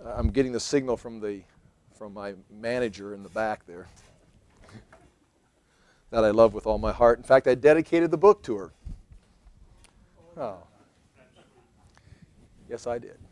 I'm getting the signal from my manager in the back there that I love with all my heart. In fact, I dedicated the book to her. Oh. Yes, I did.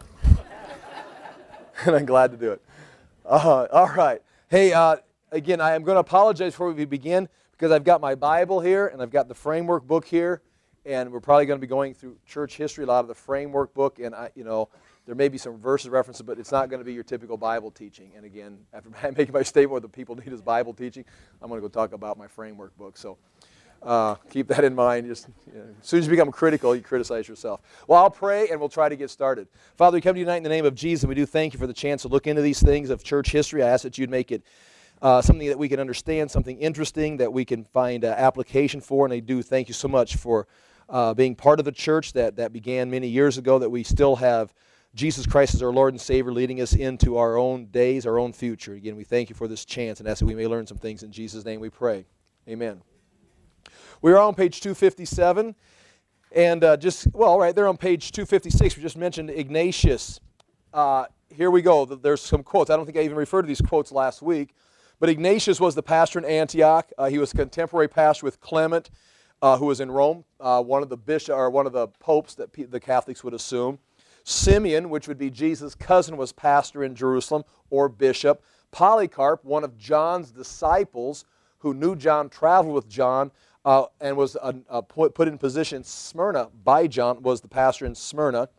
And I'm glad to do it. All right. Hey, again, I am going to apologize before we begin because I've got my Bible here and I've got the framework book here, and we're probably going to be going through church history, a lot of the framework book, and there may be some verses references, but it's not going to be your typical Bible teaching. And again, after making my statement what the people need is Bible teaching, I'm going to go talk about my framework book. So keep that in mind. Just as soon as you become critical, you criticize yourself. Well, I'll pray and we'll try to get started. Father, we come to you tonight in the name of Jesus, and we do thank you for the chance to look into these things of church history. I ask that you'd make it something that we can understand, something interesting that we can find application for. And I do thank you so much for being part of the church that began many years ago, that we still have Jesus Christ as our Lord and Savior, leading us into our own days, our own future. Again, we thank you for this chance, and ask that we may learn some things. In Jesus' name we pray. Amen. We are on page 257, and right there on page 256, we just mentioned Ignatius. Here we go. There's some quotes. I don't think I even referred to these quotes last week, but Ignatius was the pastor in Antioch. He was a contemporary pastor with Clement, who was in Rome, one of the popes that the Catholics would assume. Simeon, which would be Jesus' cousin, was pastor in Jerusalem, or bishop. Polycarp, one of John's disciples, who knew John, traveled with John, and was put in position in Smyrna by John, was the pastor in Smyrna.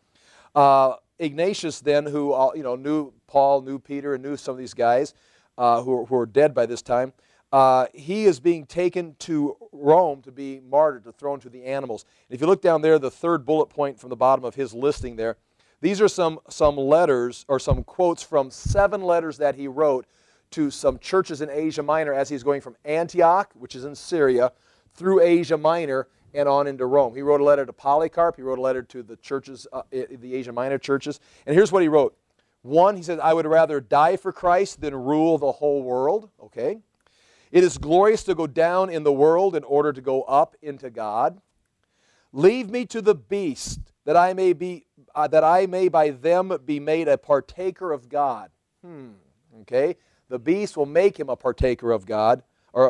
Ignatius then, who knew Paul, knew Peter, and knew some of these guys who were dead by this time, he is being taken to Rome to be martyred, to thrown to the animals. And if you look down there, the third bullet point from the bottom of his listing there, these are some letters, or some quotes from 7 letters that he wrote to some churches in Asia Minor as he's going from Antioch, which is in Syria, through Asia Minor and on into Rome. He wrote a letter to Polycarp. He wrote a letter to the churches, the Asia Minor churches. And here's what he wrote. 1, he said, I would rather die for Christ than rule the whole world. Okay. It is glorious to go down in the world in order to go up into God. Leave me to the beast, that I may by them be made a partaker of God. Okay. The beast will make him a partaker of God.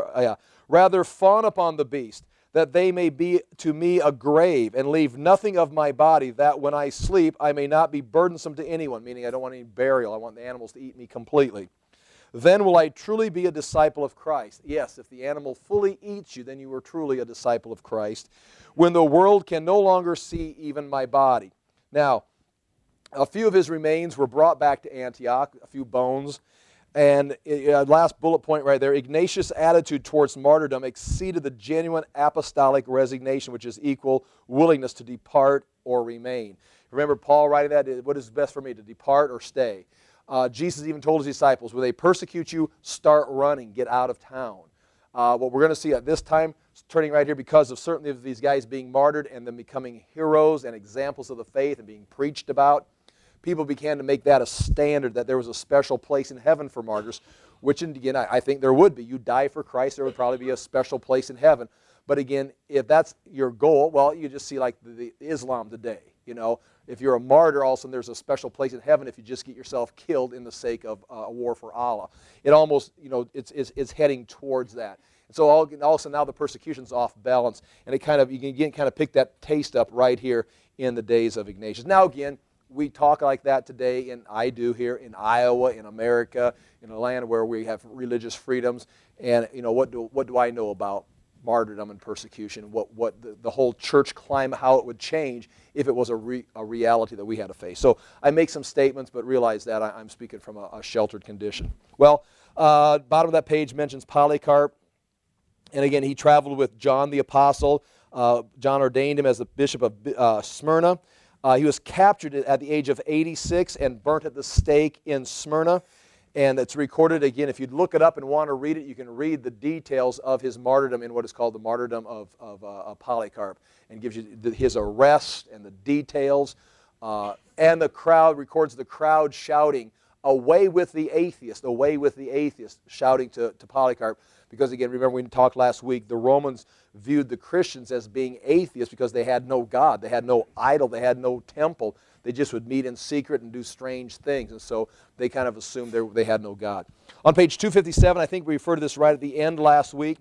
Rather fawn upon the beast, that they may be to me a grave, and leave nothing of my body, that when I sleep I may not be burdensome to anyone, meaning I don't want any burial. I want the animals to eat me completely. Then will I truly be a disciple of Christ. Yes, if the animal fully eats you, then you are truly a disciple of Christ, when the world can no longer see even my body. Now, a few of his remains were brought back to Antioch, a few bones. And last bullet point right there, Ignatius' attitude towards martyrdom exceeded the genuine apostolic resignation, which is equal willingness to depart or remain. Remember Paul writing that, what is best for me, to depart or stay? Jesus even told his disciples, when they persecute you, start running, get out of town. What we're going to see at this time, turning right here, because of certainly of these guys being martyred and them becoming heroes and examples of the faith and being preached about, people began to make that a standard, that there was a special place in heaven for martyrs, which, again, I think there would be. You die for Christ, there would probably be a special place in heaven. But again, if that's your goal, well, you just see like the Islam today. If you're a martyr, all of a sudden there's a special place in heaven if you just get yourself killed in the sake of a war for Allah. It almost, it's heading towards that. And so all of a sudden now the persecution's off balance, and you can kind of pick that taste up right here in the days of Ignatius. Now again, we talk like that today, and I do here in Iowa, in America, in a land where we have religious freedoms. And what do I know about martyrdom and persecution? What the whole church climate, how it would change if it was a reality that we had to face. So I make some statements, but realize that I'm speaking from a sheltered condition. Well, bottom of that page mentions Polycarp, and again he traveled with John the Apostle. John ordained him as the bishop of Smyrna. He was captured at the age of 86 and burnt at the stake in Smyrna. And it's recorded, again, if you'd look it up and want to read it, you can read the details of his martyrdom in what is called the martyrdom of Polycarp, and gives you his arrest and the details. And the crowd records the crowd shouting, away with the atheist, shouting to Polycarp. Because again, remember we talked last week, the Romans viewed the Christians as being atheists because they had no God, they had no idol, they had no temple. They just would meet in secret and do strange things. And so they kind of assumed they had no God. On page 257, I think we referred to this right at the end last week.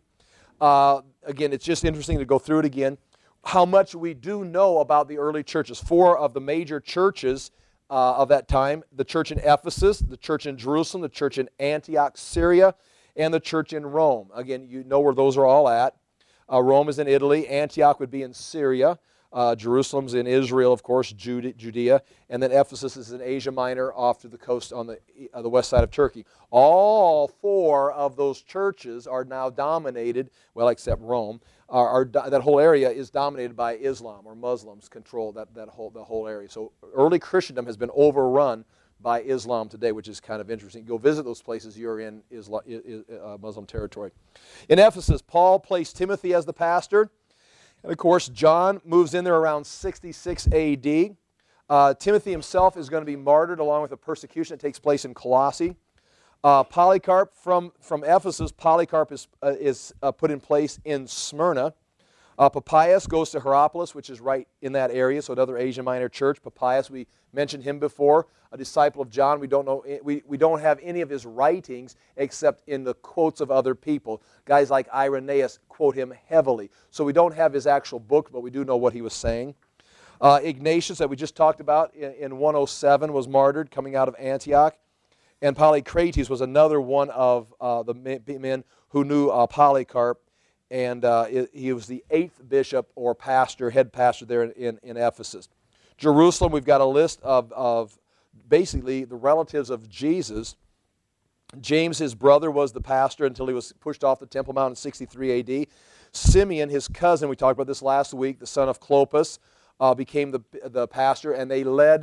Again, it's just interesting to go through it again. How much we do know about the early churches. 4 of the major churches of that time: the church in Ephesus, the church in Jerusalem, the church in Antioch, Syria, and the church in Rome. Again, you know where those are all at. Rome is in Italy. Antioch would be in Syria. Jerusalem's in Israel, of course, Judea, and then Ephesus is in Asia Minor off to the coast on the west side of Turkey. All 4 of those churches are now dominated, well, except Rome, that whole area is dominated by Islam, or Muslims control the whole area. So early Christendom has been overrun by Islam today, which is kind of interesting. Go visit those places, you're in Muslim territory. In Ephesus, Paul placed Timothy as the pastor. And of course, John moves in there around 66 A.D. Timothy himself is going to be martyred along with the persecution that takes place in Colossae. Polycarp from Ephesus, Polycarp is put in place in Smyrna. Papias goes to Hierapolis, which is right in that area, so another Asia Minor church. Papias, we mentioned him before, a disciple of John. We don't have any of his writings except in the quotes of other people. Guys like Irenaeus quote him heavily. So we don't have his actual book, but we do know what he was saying. Ignatius, that we just talked about in 107, was martyred coming out of Antioch. And Polycrates was another one of the men who knew Polycarp. And he was the 8th bishop or pastor, head pastor there in Ephesus. Jerusalem, we've got a list of basically the relatives of Jesus. James, his brother, was the pastor until he was pushed off the Temple Mount in 63 A.D. Simeon, his cousin, we talked about this last week, the son of Clopas, became the pastor, and they led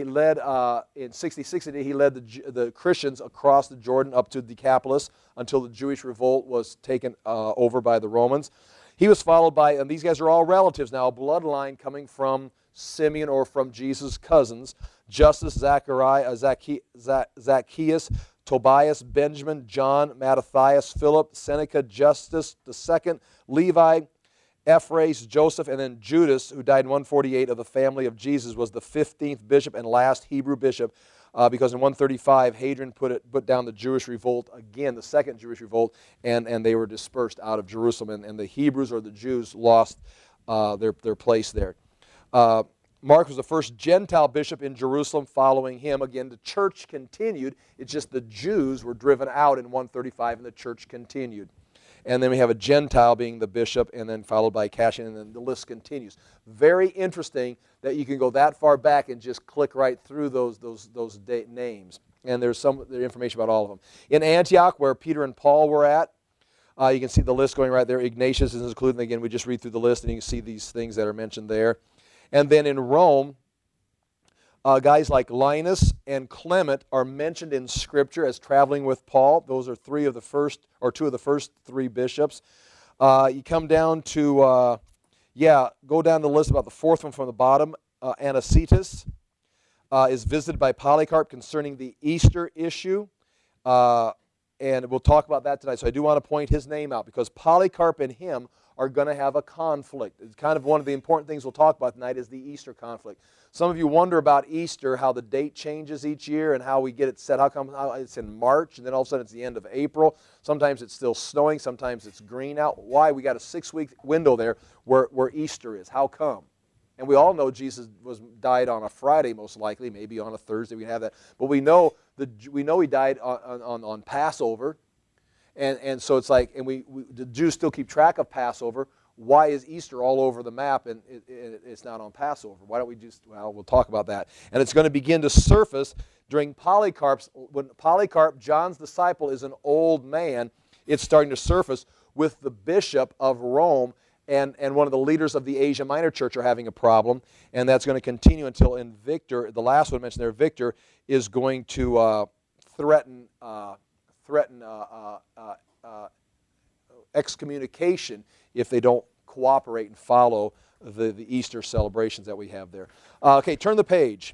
in 66 AD, he led the Christians across the Jordan up to Decapolis until the Jewish revolt was taken over by the Romans. He was followed by, and these guys are all relatives now, a bloodline coming from Simeon or from Jesus' cousins: Justus, Zachariah, Zacchaeus, Tobias, Benjamin, John, Mattathias, Philip, Seneca, Justus II, Levi, Ephraim, Joseph, and then Judas, who died in 148 of the family of Jesus, was the 15th bishop and last Hebrew bishop, because in 135 Hadrian put down the Jewish revolt again, the second Jewish revolt, and they were dispersed out of Jerusalem, and the Hebrews or the Jews lost their place there. Mark was the first Gentile bishop in Jerusalem following him. Again, the church continued. It's just the Jews were driven out in 135 and the church continued. And then we have a Gentile being the bishop, and then followed by Cassian, and then the list continues. Very interesting that you can go that far back and just click right through those names. And there's some information about all of them. In Antioch, where Peter and Paul were at, you can see the list going right there. Ignatius is included. And again, we just read through the list, and you can see these things that are mentioned there. And then in Rome, guys like Linus and Clement are mentioned in Scripture as traveling with Paul. Those are two of the first 3 bishops. You come down to, go down the list about the 4th one from the bottom. Anicetus is visited by Polycarp concerning the Easter issue. And we'll talk about that tonight. So I do want to point his name out because Polycarp and him are going to have a conflict. It's kind of one of the important things we'll talk about tonight is the Easter conflict. Some of you wonder about Easter, how the date changes each year and how we get it set. How come it's in March and then all of a sudden it's the end of April? Sometimes it's still snowing. Sometimes it's green out. Why? We got a 6-week window there where Easter is. How come? And we all know Jesus died on a Friday, most likely, maybe on a Thursday. We have that, but we know he died on Passover, and so it's like, and the Jews still keep track of Passover. Why is Easter all over the map and it's not on Passover? Why don't we just? Well, we'll talk about that, and it's going to begin to surface during when Polycarp, John's disciple, is an old man. It's starting to surface with the bishop of Rome. And one of the leaders of the Asia Minor Church are having a problem, and that's going to continue until Victor, the last one mentioned there, Victor, is going to threaten excommunication if they don't cooperate and follow the Easter celebrations that we have there. Okay, turn the page.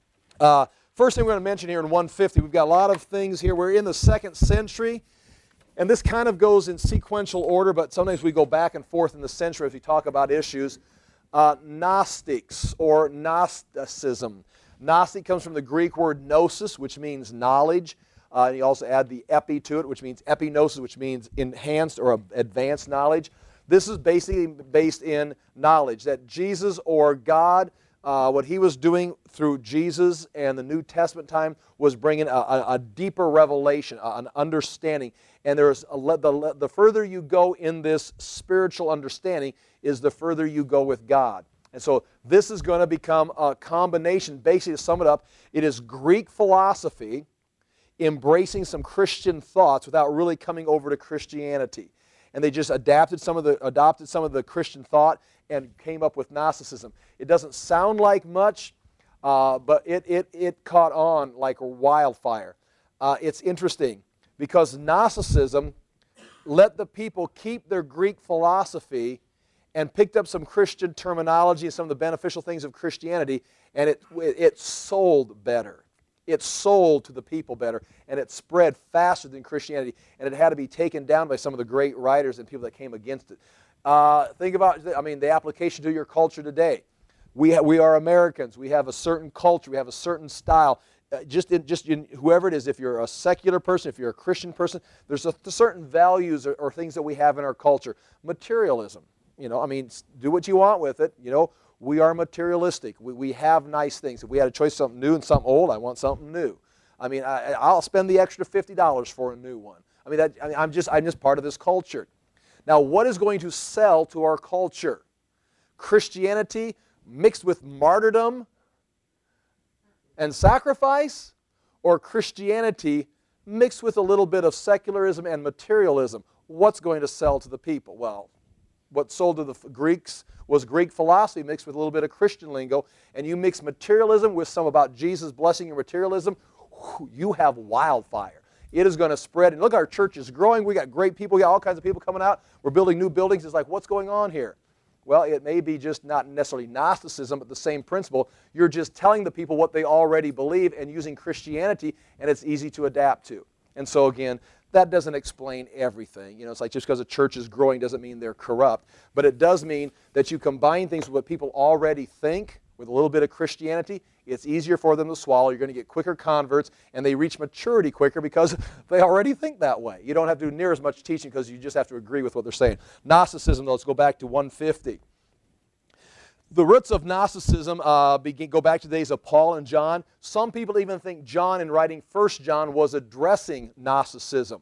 First thing we're going to mention here in 150, we've got a lot of things here. We're in the 2nd century. And this kind of goes in sequential order, but sometimes we go back and forth in the century as we talk about issues. Gnostics or Gnosticism. Gnostic comes from the Greek word gnosis, which means knowledge. And you also add the epi to it, which means epignosis, which means enhanced or advanced knowledge. This is basically based in knowledge, that Jesus or God, what he was doing through Jesus and the New Testament time was bringing a deeper revelation, an understanding. And there's the further you go in this spiritual understanding is the further you go with God. And so this is going to become a combination. Basically, to sum it up, it is Greek philosophy embracing some Christian thoughts without really coming over to Christianity. And they just adopted some of the Christian thought and came up with Gnosticism. It doesn't sound like much, but it caught on like a wildfire. It's interesting because Gnosticism let the people keep their Greek philosophy and picked up some Christian terminology and some of the beneficial things of Christianity, and it sold better. It sold to the people better, and it spread faster than Christianity, and it had to be taken down by some of the great writers and people that came against it. Think about, the application to your culture today. We are Americans. We have a certain culture. We have a certain style. Just in whoever it is, if you're a secular person, if you're a Christian person, there's certain values or things that we have in our culture. Materialism. Do what you want with it. We are materialistic. We have nice things. If we had a choice of something new and something old, I want something new. I'll spend the extra $50 for a new one. I'm just part of this culture. Now, what is going to sell to our culture? Christianity mixed with martyrdom and sacrifice, or Christianity mixed with a little bit of secularism and materialism? What's going to sell to the people? Well, what sold to the Greeks was Greek philosophy mixed with a little bit of Christian lingo, and you mix materialism with some about Jesus blessing and materialism, you have wildfire. It is going to spread. And look, our church is growing. We got great people. We got all kinds of people coming out. We're building new buildings. It's like, what's going on here? Well, it may be just not necessarily Gnosticism, but the same principle. You're just telling the people what they already believe and using Christianity, and it's easy to adapt to. And so again, that doesn't explain everything. It's like just because a church is growing doesn't mean they're corrupt. But it does mean that you combine things with what people already think with a little bit of Christianity. It's easier for them to swallow. You're going to get quicker converts, and they reach maturity quicker because they already think that way. You don't have to do near as much teaching because you just have to agree with what they're saying. Gnosticism, though, let's go back to 150. The roots of Gnosticism go back to the days of Paul and John. Some people even think John, in writing 1 John, was addressing Gnosticism.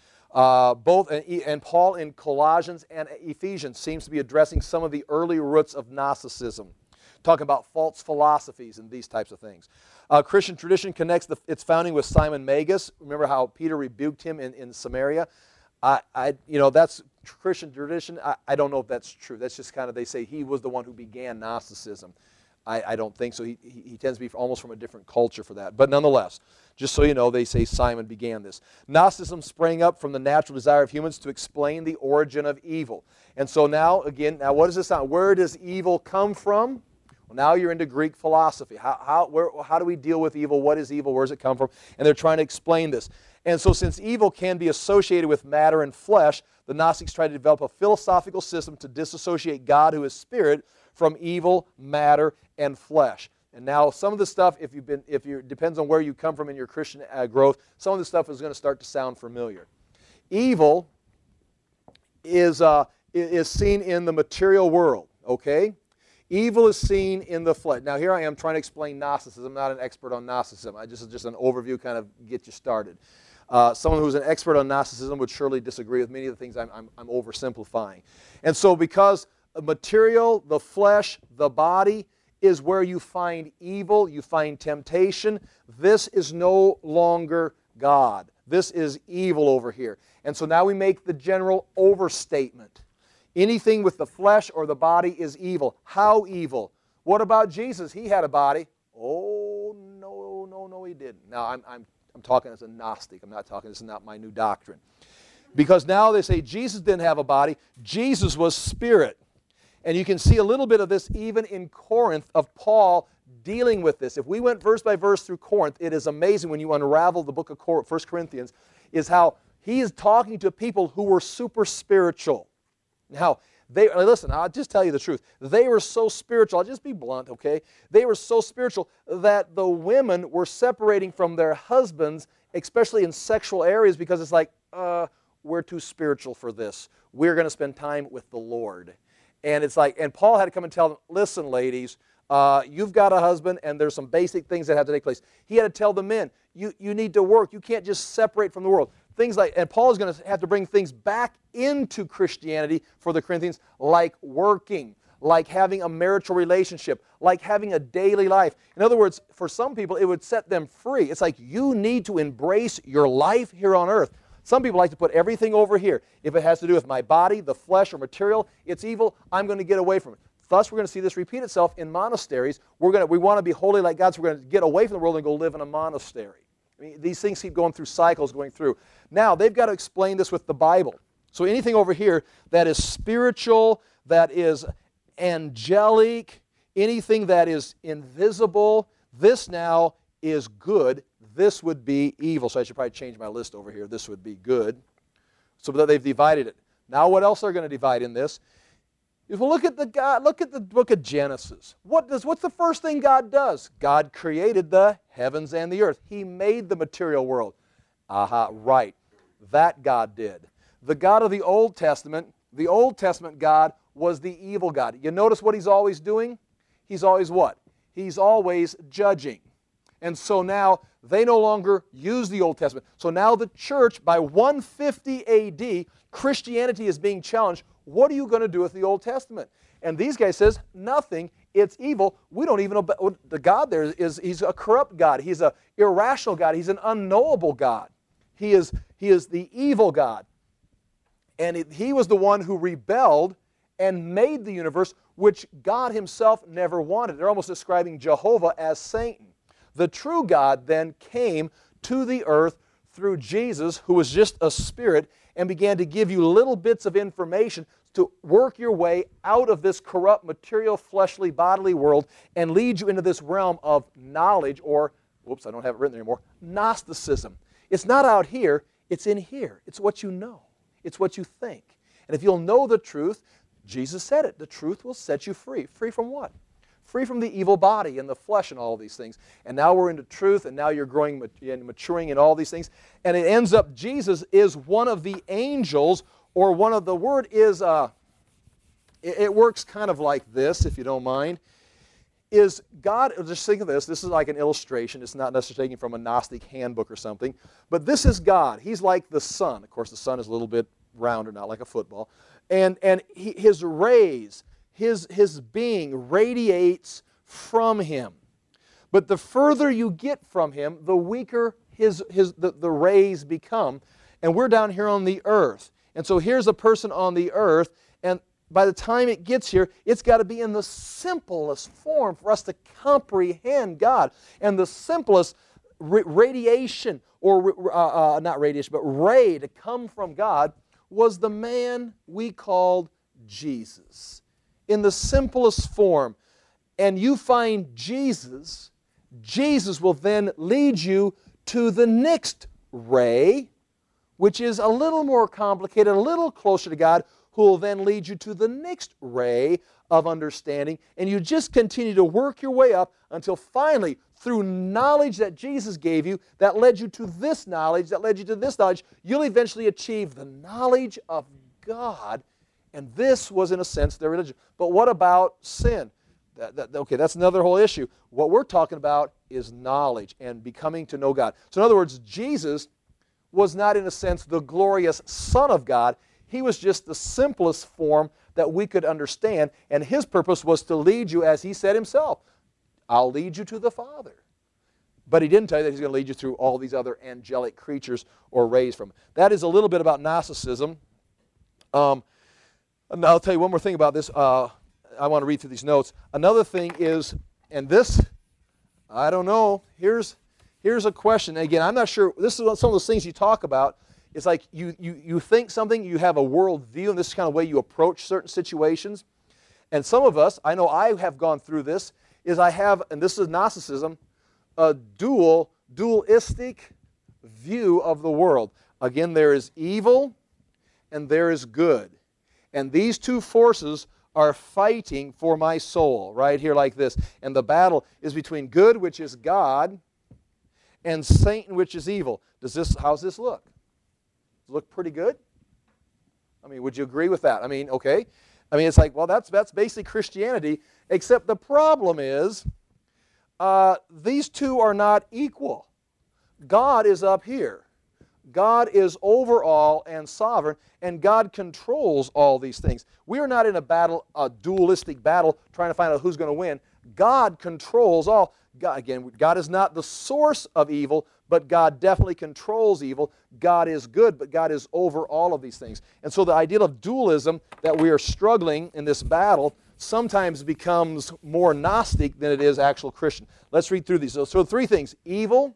And Paul in Colossians and Ephesians seems to be addressing some of the early roots of Gnosticism, talking about false philosophies and these types of things. Christian tradition connects its founding with Simon Magus. Remember how Peter rebuked him in Samaria? That's Christian tradition. I don't know if that's true. That's just kind of, they say he was the one who began Gnosticism. I don't think so. He tends to be almost from a different culture for that. But nonetheless, just so you know, they say Simon began this. Gnosticism sprang up from the natural desire of humans to explain the origin of evil. And so now what does this sound? Where does evil come from? Well, now you're into Greek philosophy. How do we deal with evil? What is evil? Where does it come from? And they're trying to explain this. And so since evil can be associated with matter and flesh, the Gnostics tried to develop a philosophical system to disassociate God, who is spirit, from evil, matter, and flesh. And now some of the stuff, depends on where you come from in your Christian growth, some of the stuff is going to start to sound familiar. Evil is seen in the material world, okay? Evil is seen in the flesh. Now here I am trying to explain Gnosticism. I'm not an expert on Gnosticism. This is just an overview, kind of get you started. Someone who's an expert on Gnosticism would surely disagree with many of the things I'm oversimplifying. And so because material, the flesh, the body is where you find evil, you find temptation, this is no longer God. This is evil over here. And so now we make the general overstatement. Anything with the flesh or the body is evil. How evil? What about Jesus? He had a body. Oh, no, he didn't. Now, I'm talking as a Gnostic. I'm not talking, this is not my new doctrine. Because now they say Jesus didn't have a body. Jesus was spirit. And you can see a little bit of this even in Corinth of Paul dealing with this. If we went verse by verse through Corinth, it is amazing when you unravel the book of 1 Corinthians, is how He is talking to people who were super spiritual. Now, listen, I'll just tell you the truth. They were so spiritual, I'll just be blunt, okay? They were so spiritual that the women were separating from their husbands, especially in sexual areas, because it's like, we're too spiritual for this. We're going to spend time with the Lord. And it's like, and Paul had to come and tell them, listen, ladies, you've got a husband, and there's some basic things that have to take place. He had to tell the men, you need to work. You can't just separate from the world. Things like, and Paul is going to have to bring things back into Christianity for the Corinthians, like working, like having a marital relationship, like having a daily life. In other words, for some people, it would set them free. It's like you need to embrace your life here on earth. Some people like to put everything over here. If it has to do with my body, the flesh, or material, it's evil, I'm going to get away from it. Thus, we're going to see this repeat itself in monasteries. We want to be holy like God, so we're going to get away from the world and go live in a monastery. I mean, these things keep going through cycles, going through. Now, they've got to explain this with the Bible. So anything over here that is spiritual, that is angelic, anything that is invisible, this now is good. This would be evil. So I should probably change my list over here. This would be good. So that they've divided it. Now what else are going to divide in this? If we look at the book of Genesis. What's the first thing God does? God created the heavens and the earth. He made the material world. Aha, right. That God did. The God of the Old Testament God was the evil God. You notice what He's always doing? He's always what? He's always judging. And so now they no longer use the Old Testament. So now the church, by 150 A.D., Christianity is being challenged. What are you going to do with the Old Testament? And these guys says, nothing. It's evil. We don't even know. The God there he's a corrupt God. He's an irrational God. He's an unknowable God. He is the evil God. And he was the one who rebelled and made the universe, which God Himself never wanted. They're almost describing Jehovah as Satan. The true God then came to the earth through Jesus, who was just a spirit, and began to give you little bits of information to work your way out of this corrupt, material, fleshly, bodily world and lead you into this realm of knowledge, or, whoops, I don't have it written there anymore, Gnosticism. It's not out here, it's in here. It's what you know. It's what you think. And if you'll know the truth, Jesus said it, the truth will set you free. Free from what? Free from the evil body and the flesh and all of these things. And now we're into truth, and now you're growing and maturing in all these things. And it ends up, Jesus is one of the angels, or one of the word is, it works kind of like this, if you don't mind, is God, just think of this is like an illustration. It's not necessarily taken from a Gnostic handbook or something, but this is God. He's like the sun. Of course, the sun is a little bit rounder, not like a football. And His rays, His being radiates from Him. But the further you get from Him, the weaker the rays become. And we're down here on the earth. And so here's a person on the earth, and by the time it gets here, it's got to be in the simplest form for us to comprehend God. And the simplest radiation, or not radiation, but ray to come from God was the man we called Jesus. In the simplest form. And you find Jesus, Jesus will then lead you to the next ray, which is a little more complicated, a little closer to God, who will then lead you to the next ray of understanding. And you just continue to work your way up until finally, through knowledge that Jesus gave you, that led you to this knowledge, that led you to this knowledge, you'll eventually achieve the knowledge of God. And this was, in a sense, their religion. But what about sin? Okay, that's another whole issue. What we're talking about is knowledge and becoming to know God. So in other words, Jesus was not, in a sense, the glorious Son of God. He was just the simplest form that we could understand, and His purpose was to lead you, as He said Himself, I'll lead you to the Father. But He didn't tell you that He's going to lead you through all these other angelic creatures or rays from Him. That is a little bit about Gnosticism. And I'll tell you one more thing about this. I want to read through these notes. Another thing is, and this, I don't know, here's a question. Again, I'm not sure. This is some of those things you talk about. It's like you think something, you have a world view, and this is kind of the way you approach certain situations. And some of us, I know I have gone through this, is I have, and this is Gnosticism, a dualistic view of the world. Again, there is evil and there is good. And these two forces are fighting for my soul, right here like this. And the battle is between good, which is God, and Satan, which is evil. How's this look? Does it look pretty good? I mean, would you agree with that? I mean, okay. I mean, it's like, well, that's basically Christianity, except the problem is these two are not equal. God is up here. God is over all and sovereign, and God controls all these things. We are not in a battle, a dualistic battle, trying to find out who's going to win. God controls all. God is not the source of evil, but God definitely controls evil. God is good, but God is over all of these things. And so the idea of dualism that we are struggling in this battle sometimes becomes more Gnostic than it is actual Christian. Let's read through these. So three things: evil,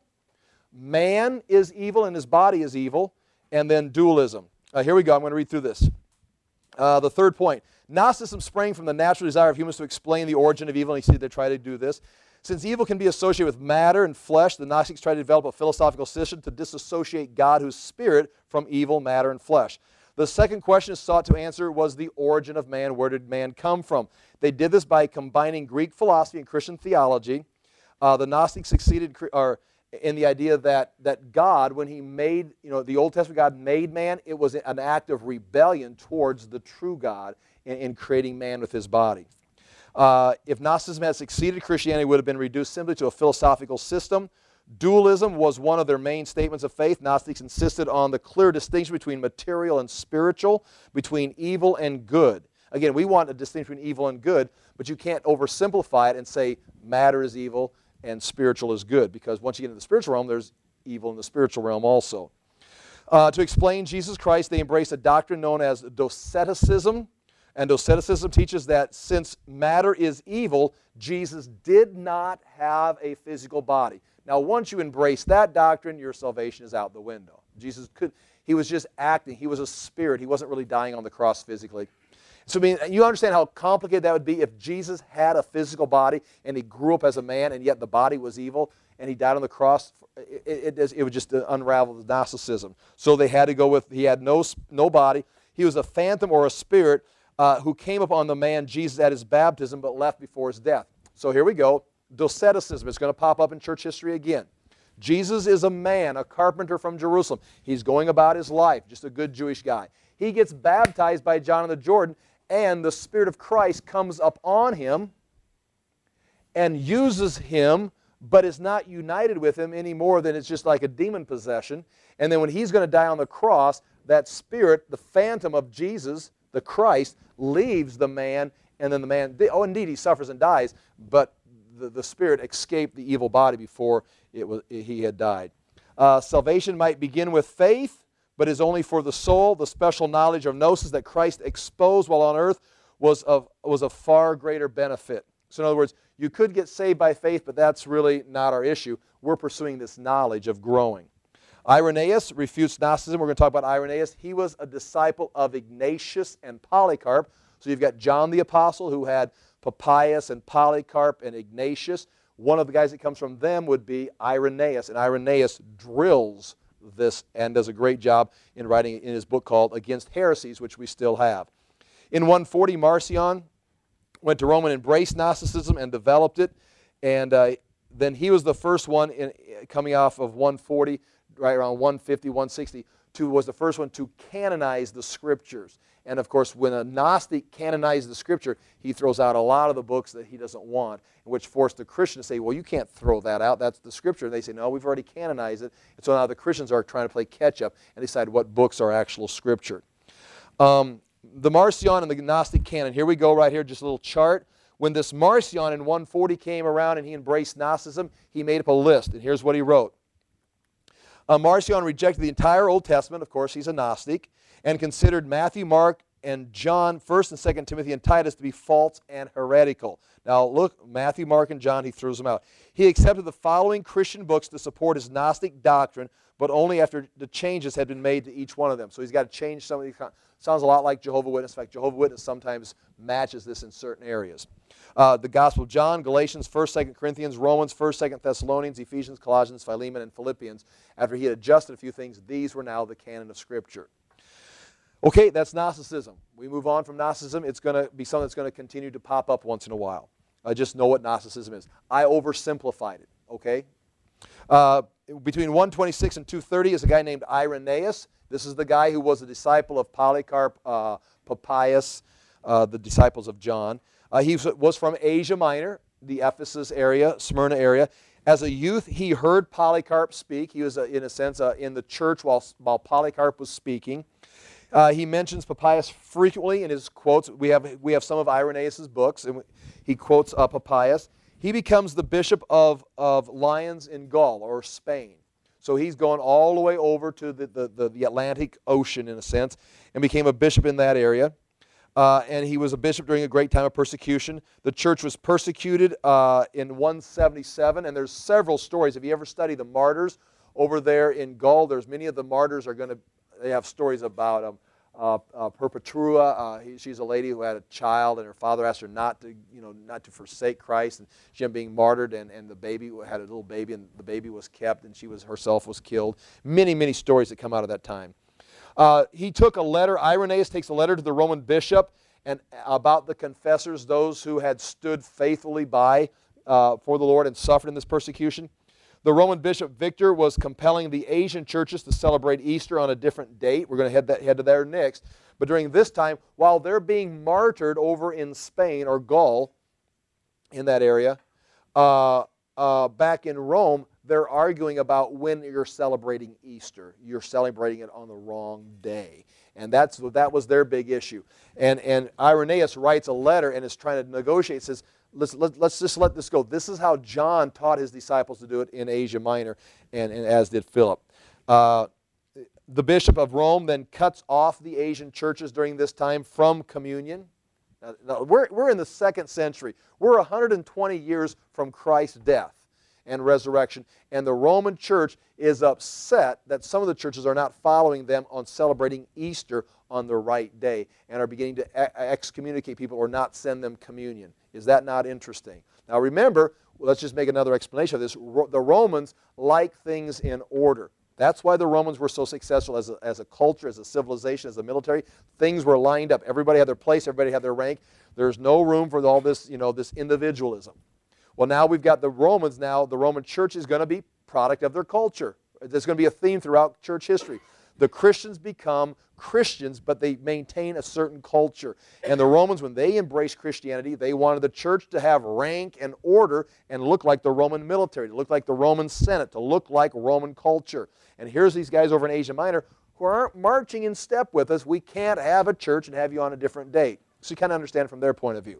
man is evil and his body is evil, and then dualism. Here we go. I'm going to read through this. The third point: Gnosticism sprang from the natural desire of humans to explain the origin of evil. And you see they try to do this. Since evil can be associated with matter and flesh, the Gnostics tried to develop a philosophical system to disassociate God, who's spirit, from evil, matter, and flesh. The second question is sought to answer was the origin of man. Where did man come from? They did this by combining Greek philosophy and Christian theology. The Gnostics succeeded in the idea that God, when He made, the Old Testament God made man, it was an act of rebellion towards the true God in creating man with His body. If Gnosticism had succeeded, Christianity would have been reduced simply to a philosophical system. Dualism was one of their main statements of faith. Gnostics insisted on the clear distinction between material and spiritual, between evil and good. Again, we want a distinction between evil and good, but you can't oversimplify it and say matter is evil and spiritual is good, because once you get into the spiritual realm, there's evil in the spiritual realm also. To explain Jesus Christ, they embraced a doctrine known as Doceticism. And Doceticism teaches that since matter is evil, Jesus did not have a physical body. Now, once you embrace that doctrine, your salvation is out the window. He was just acting. He was a spirit. He wasn't really dying on the cross physically. So, I mean, you understand how complicated that would be if Jesus had a physical body and He grew up as a man and yet the body was evil and He died on the cross. It would just unravel the Gnosticism. So they had to go with, He had no body. He was a phantom or a spirit who came upon the man Jesus at His baptism but left before His death. So here we go. Doceticism. It's going to pop up in church history again. Jesus is a man, a carpenter from Jerusalem. He's going about his life, just a good Jewish guy. He gets baptized by John in the Jordan, and the Spirit of Christ comes upon him and uses him, but is not united with him any more than it's just like a demon possession. And then when He's going to die on the cross, that Spirit, the phantom of Jesus, the Christ, leaves the man, and then the man, indeed, he suffers and dies, but the Spirit escaped the evil body before he had died. Salvation might begin with faith, but is only for the soul. The special knowledge of gnosis that Christ exposed while on earth was of far greater benefit. So in other words, you could get saved by faith, but that's really not our issue. We're pursuing this knowledge of growing. Irenaeus refutes Gnosticism. We're going to talk about Irenaeus. He was a disciple of Ignatius and Polycarp. So you've got John the Apostle, who had Papias and Polycarp and Ignatius. One of the guys that comes from them would be Irenaeus. And Irenaeus drills this and does a great job in writing in his book called Against Heresies, which we still have. In 140, Marcion went to Rome and embraced Gnosticism and developed it. And then he was the first one coming off of 140, right around 150, 160, was the first one to canonize the Scriptures. And of course, when a Gnostic canonized the Scripture, he throws out a lot of the books that he doesn't want, which forced the Christian to say, well, you can't throw that out. That's the Scripture. And they say, no, we've already canonized it. And so now the Christians are trying to play catch-up and decide what books are actual Scripture. The Marcion and the Gnostic canon. Here we go right here, just a little chart. When this Marcion in 140 came around and he embraced Gnosticism, he made up a list. And here's what he wrote. Marcion rejected the entire Old Testament. Of course, he's a Gnostic, and considered Matthew, Mark, and John, 1st and 2nd Timothy, and Titus to be false and heretical. Now look, Matthew, Mark, and John, he throws them out. He accepted the following Christian books to support his Gnostic doctrine, but only after the changes had been made to each one of them. So he's got to change some of these. Sounds a lot like Jehovah's Witness. In fact, Jehovah's Witness sometimes matches this in certain areas. The Gospel of John, Galatians, 1st, 2nd Corinthians, Romans, 1st, 2nd Thessalonians, Ephesians, Colossians, Philemon, and Philippians. After he had adjusted a few things, these were now the canon of Scripture. Okay, that's Gnosticism. We move on from Gnosticism. It's going to be something that's going to continue to pop up once in a while. Just know what Gnosticism is. I oversimplified it, okay? Between 126 and 230 is a guy named Irenaeus. This is the guy who was a disciple of Polycarp, Papias, the disciples of John. He was from Asia Minor, the Ephesus area, Smyrna area. As a youth, he heard Polycarp speak. He was, in a sense, in the church while Polycarp was speaking. He mentions Papias frequently in his quotes. We have some of Irenaeus' books, and he quotes Papias. He becomes the bishop of Lyons in Gaul, or Spain. So he's gone all the way over to the Atlantic Ocean, in a sense, and became a bishop in that area. And he was a bishop during a great time of persecution. The church was persecuted in 177, and there's several stories. If you ever study the martyrs over there in Gaul, there's many of the martyrs are going to, they have stories about Perpetua. She's a lady who had a child, and her father asked her not to forsake Christ, and she ended up being martyred, and the baby had a little baby, and the baby was kept, and she herself was killed. Many, many stories that come out of that time. He took a letter. Irenaeus takes a letter to the Roman bishop and about the confessors, those who had stood faithfully by for the Lord and suffered in this persecution. The Roman bishop Victor was compelling the Asian churches to celebrate Easter on a different date. We're going to head to there next. But during this time, while they're being martyred over in Spain or Gaul, in that area, back in Rome, they're arguing about when you're celebrating Easter. You're celebrating it on the wrong day. And that was their big issue. And Irenaeus writes a letter and is trying to negotiate. Says, let's just let this go. This is how John taught his disciples to do it in Asia Minor, and as did Philip. The bishop of Rome then cuts off the Asian churches during this time from communion. Now, we're in the 2nd century. We're 120 years from Christ's death and resurrection, and the Roman church is upset that some of the churches are not following them on celebrating Easter on the right day and are beginning to excommunicate people or not send them communion. Is that not interesting? Now remember, let's just make another explanation of this. The Romans like things in order. That's why the Romans were so successful as a culture, as a civilization, as a military. Things were lined up. Everybody had their place. Everybody had their rank. There's no room for all this, this individualism. Well, now we've got the Romans. Now the Roman church is going to be product of their culture. There's going to be a theme throughout church history. The Christians become Christians, but they maintain a certain culture. And the Romans, when they embraced Christianity, they wanted the church to have rank and order and look like the Roman military, to look like the Roman Senate, to look like Roman culture. And here's these guys over in Asia Minor who aren't marching in step with us. We can't have a church and have you on a different date. So you kind of understand it from their point of view.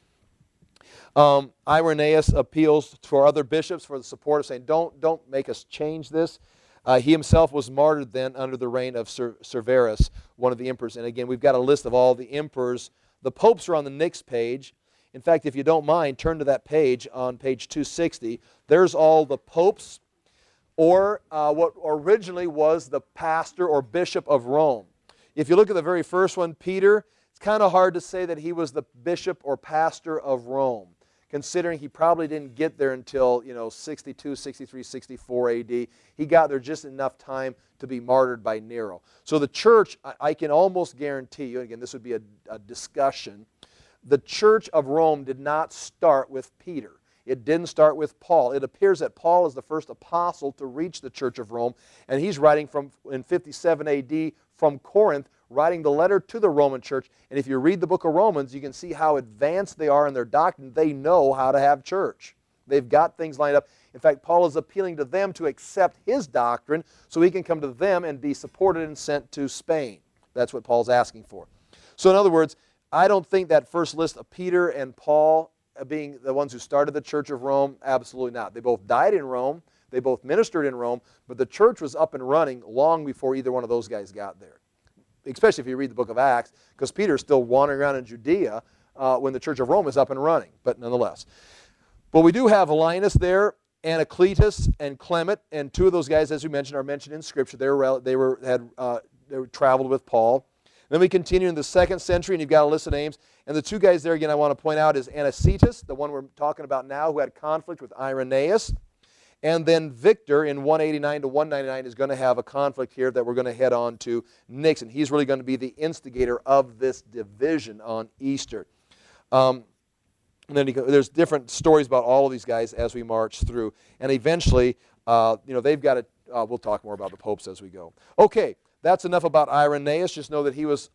Irenaeus appeals for other bishops for the support of saying, don't make us change this. He himself was martyred then under the reign of Severus, one of the emperors. And again, we've got a list of all the emperors. The popes are on the next page. In fact, if you don't mind, turn to that page on page 260. There's all the popes, or what originally was the pastor or bishop of Rome. If you look at the very first one, Peter, it's kind of hard to say that he was the bishop or pastor of Rome, considering he probably didn't get there until 62, 63, 64 AD. He got there just enough time to be martyred by Nero. So the church, I can almost guarantee you, again, this would be a discussion, the church of Rome did not start with Peter. It didn't start with Paul. It appears that Paul is the first apostle to reach the church of Rome, and he's writing in 57 AD from Corinth, writing the letter to the Roman church. And if you read the book of Romans, you can see how advanced they are in their doctrine. They know how to have church. They've got things lined up. In fact, Paul is appealing to them to accept his doctrine so he can come to them and be supported and sent to Spain. That's what Paul's asking for. So in other words, I don't think that first list of Peter and Paul being the ones who started the Church of Rome, absolutely not. They both died in Rome. They both ministered in Rome, but the church was up and running long before either one of those guys got there. especially if you read the book of Acts, because Peter's still wandering around in Judea when the church of Rome is up and running, but nonetheless. But we do have Linus there, Anacletus and Clement, and two of those guys, as we mentioned, are mentioned in Scripture. They traveled with Paul. Then we continue in the 2nd century, and you've got a list of names. And the two guys there, again, I want to point out is Anicetus, the one we're talking about now, who had conflict with Irenaeus. And then Victor in 189 to 199 is going to have a conflict here that we're going to head on to next. And he's really going to be the instigator of this division on Easter. And then there's different stories about all of these guys as we march through. And eventually, they've got to, we'll talk more about the popes as we go. Okay, that's enough about Irenaeus. Just know that he was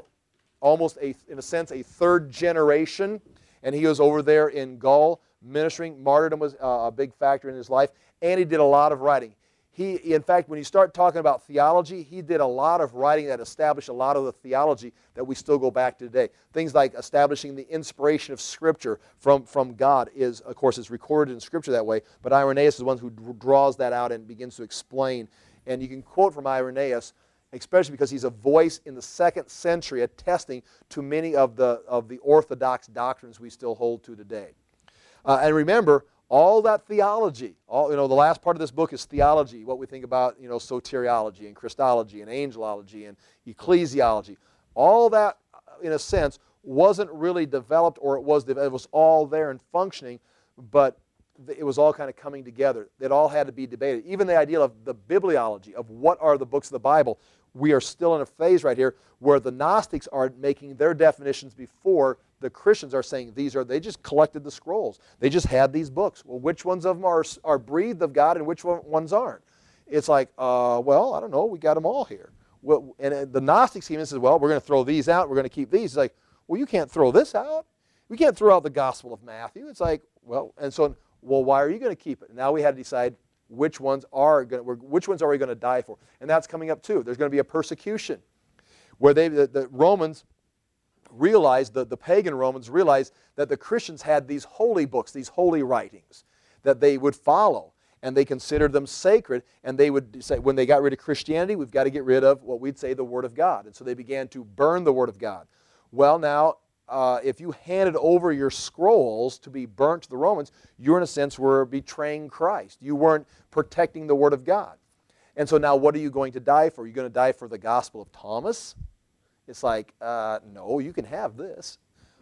almost, in a sense, a 3rd generation. And he was over there in Gaul ministering. Martyrdom was a big factor in his life. And he did a lot of writing. In fact, when you start talking about theology, he did a lot of writing that established a lot of the theology that we still go back to today. Things like establishing the inspiration of Scripture from God is, of course, it's recorded in Scripture that way, but Irenaeus is the one who draws that out and begins to explain. And you can quote from Irenaeus, especially because he's a voice in the 2nd century attesting to many of the orthodox doctrines we still hold to today. And remember, all that theology, the last part of this book is theology, what we think about, soteriology and Christology and angelology and ecclesiology. All that, in a sense, wasn't really developed, or it was all there and functioning, but it was all kind of coming together. It all had to be debated. Even the idea of the bibliology, of what are the books of the Bible, we are still in a phase right here where the Gnostics are making their definitions before the Christians are saying they just collected the scrolls. They just had these books. Well, which ones of them are breathed of God and which ones aren't? It's like, well, I don't know. We got them all here. Well, and the Gnostic scheme says, well, we're going to throw these out. We're going to keep these. It's like, well, you can't throw this out. We can't throw out the Gospel of Matthew. It's like, well, why are you going to keep it? And now we had to decide which ones are we going to die for? And that's coming up too. There's going to be a persecution where the Romans realized, the pagan Romans realized that the Christians had these holy books, these holy writings that they would follow, and they considered them sacred, and they would say, when they got rid of Christianity, we've got to get rid of what we'd say the Word of God. And so they began to burn the Word of God. Well, now, if you handed over your scrolls to be burnt to the Romans, you, in a sense, were betraying Christ. You weren't protecting the Word of God. And so now what are you going to die for? Are you going to die for the Gospel of Thomas? It's like, no, you can have this.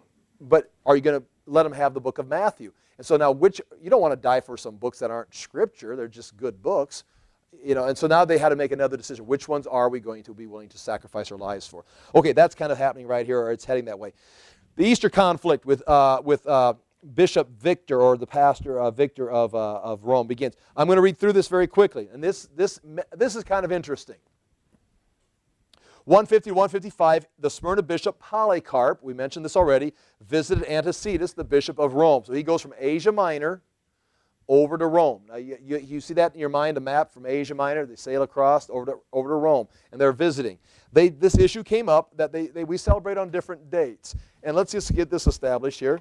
But are you going to let them have the book of Matthew? And so now you don't want to die for some books that aren't Scripture. They're just good books. And so now they had to make another decision. Which ones are we going to be willing to sacrifice our lives for? Okay, that's kind of happening right here, or it's heading that way. The Easter conflict with Bishop Victor, or the pastor Victor of Rome, begins. I'm going to read through this very quickly, and this is kind of interesting. 150, 155, the Smyrna bishop Polycarp, we mentioned this already, visited Anicetus, the bishop of Rome. So he goes from Asia Minor over to Rome. Now you see that in your mind, a map from Asia Minor. They sail across over to Rome, and they're visiting. This issue came up that we celebrate on different dates. And let's just get this established here.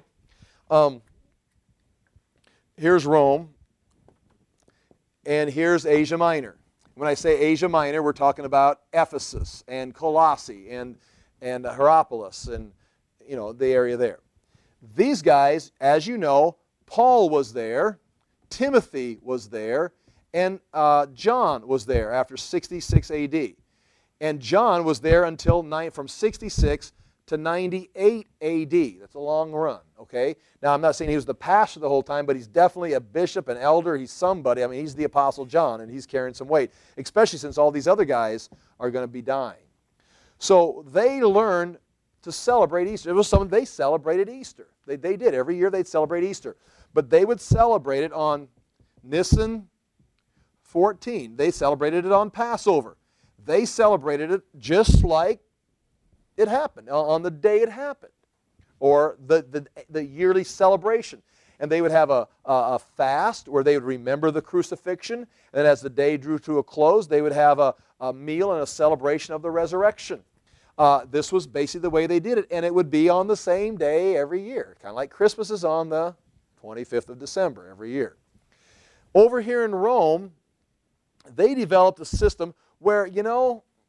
Here's Rome, and here's Asia Minor. When I say Asia Minor, we're talking about Ephesus and Colossae and Hierapolis and the area there. These guys, as you know, Paul was there, Timothy was there, and John was there after 66 A.D. And John was there until from 66 to 98 A.D. That's a long run, okay? Now, I'm not saying he was the pastor the whole time, but he's definitely a bishop, an elder. He's somebody. I mean, he's the Apostle John, and he's carrying some weight, especially since all these other guys are going to be dying. So they learned to celebrate Easter. It was they celebrated Easter. They did. Every year they'd celebrate Easter. But they would celebrate it on Nisan 14. They celebrated it on Passover. They celebrated it just like it happened, on the day it happened, or the yearly celebration. And they would have a fast where they would remember the crucifixion, and as the day drew to a close, they would have a meal and a celebration of the resurrection. This was basically the way they did it, and it would be on the same day every year, kind of like Christmas is on the 25th of December every year. Over here in Rome, they developed a system where,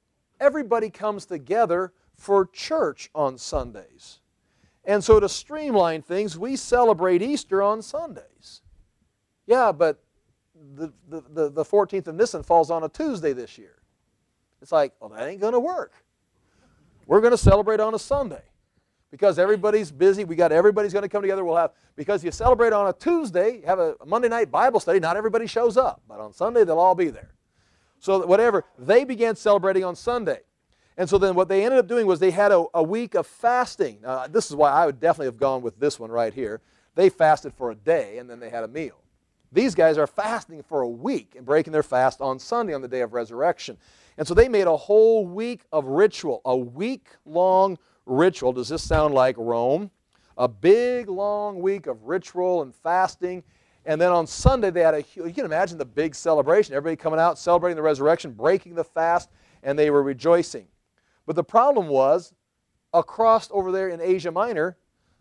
everybody comes together for church on Sundays. And so to streamline things, we celebrate Easter on Sundays. Yeah, but the 14th of Nisan falls on a Tuesday this year. It's like, well, that ain't going to work. We're going to celebrate on a Sunday because everybody's busy. Everybody's going to come together. Because you celebrate on a Tuesday, you have a Monday night Bible study, not everybody shows up. But on Sunday, they'll all be there. So whatever, they began celebrating on Sunday. And so then what they ended up doing was they had a week of fasting. This is why I would definitely have gone with this one right here. They fasted for a day, and then they had a meal. These guys are fasting for a week and breaking their fast on Sunday on the day of resurrection. And so they made a whole week of ritual, a week-long ritual. Does this sound like Rome? A big, long week of ritual and fasting. And then on Sunday, they had you can imagine the big celebration. Everybody coming out, celebrating the resurrection, breaking the fast, and they were rejoicing. But the problem was, across over there in Asia Minor,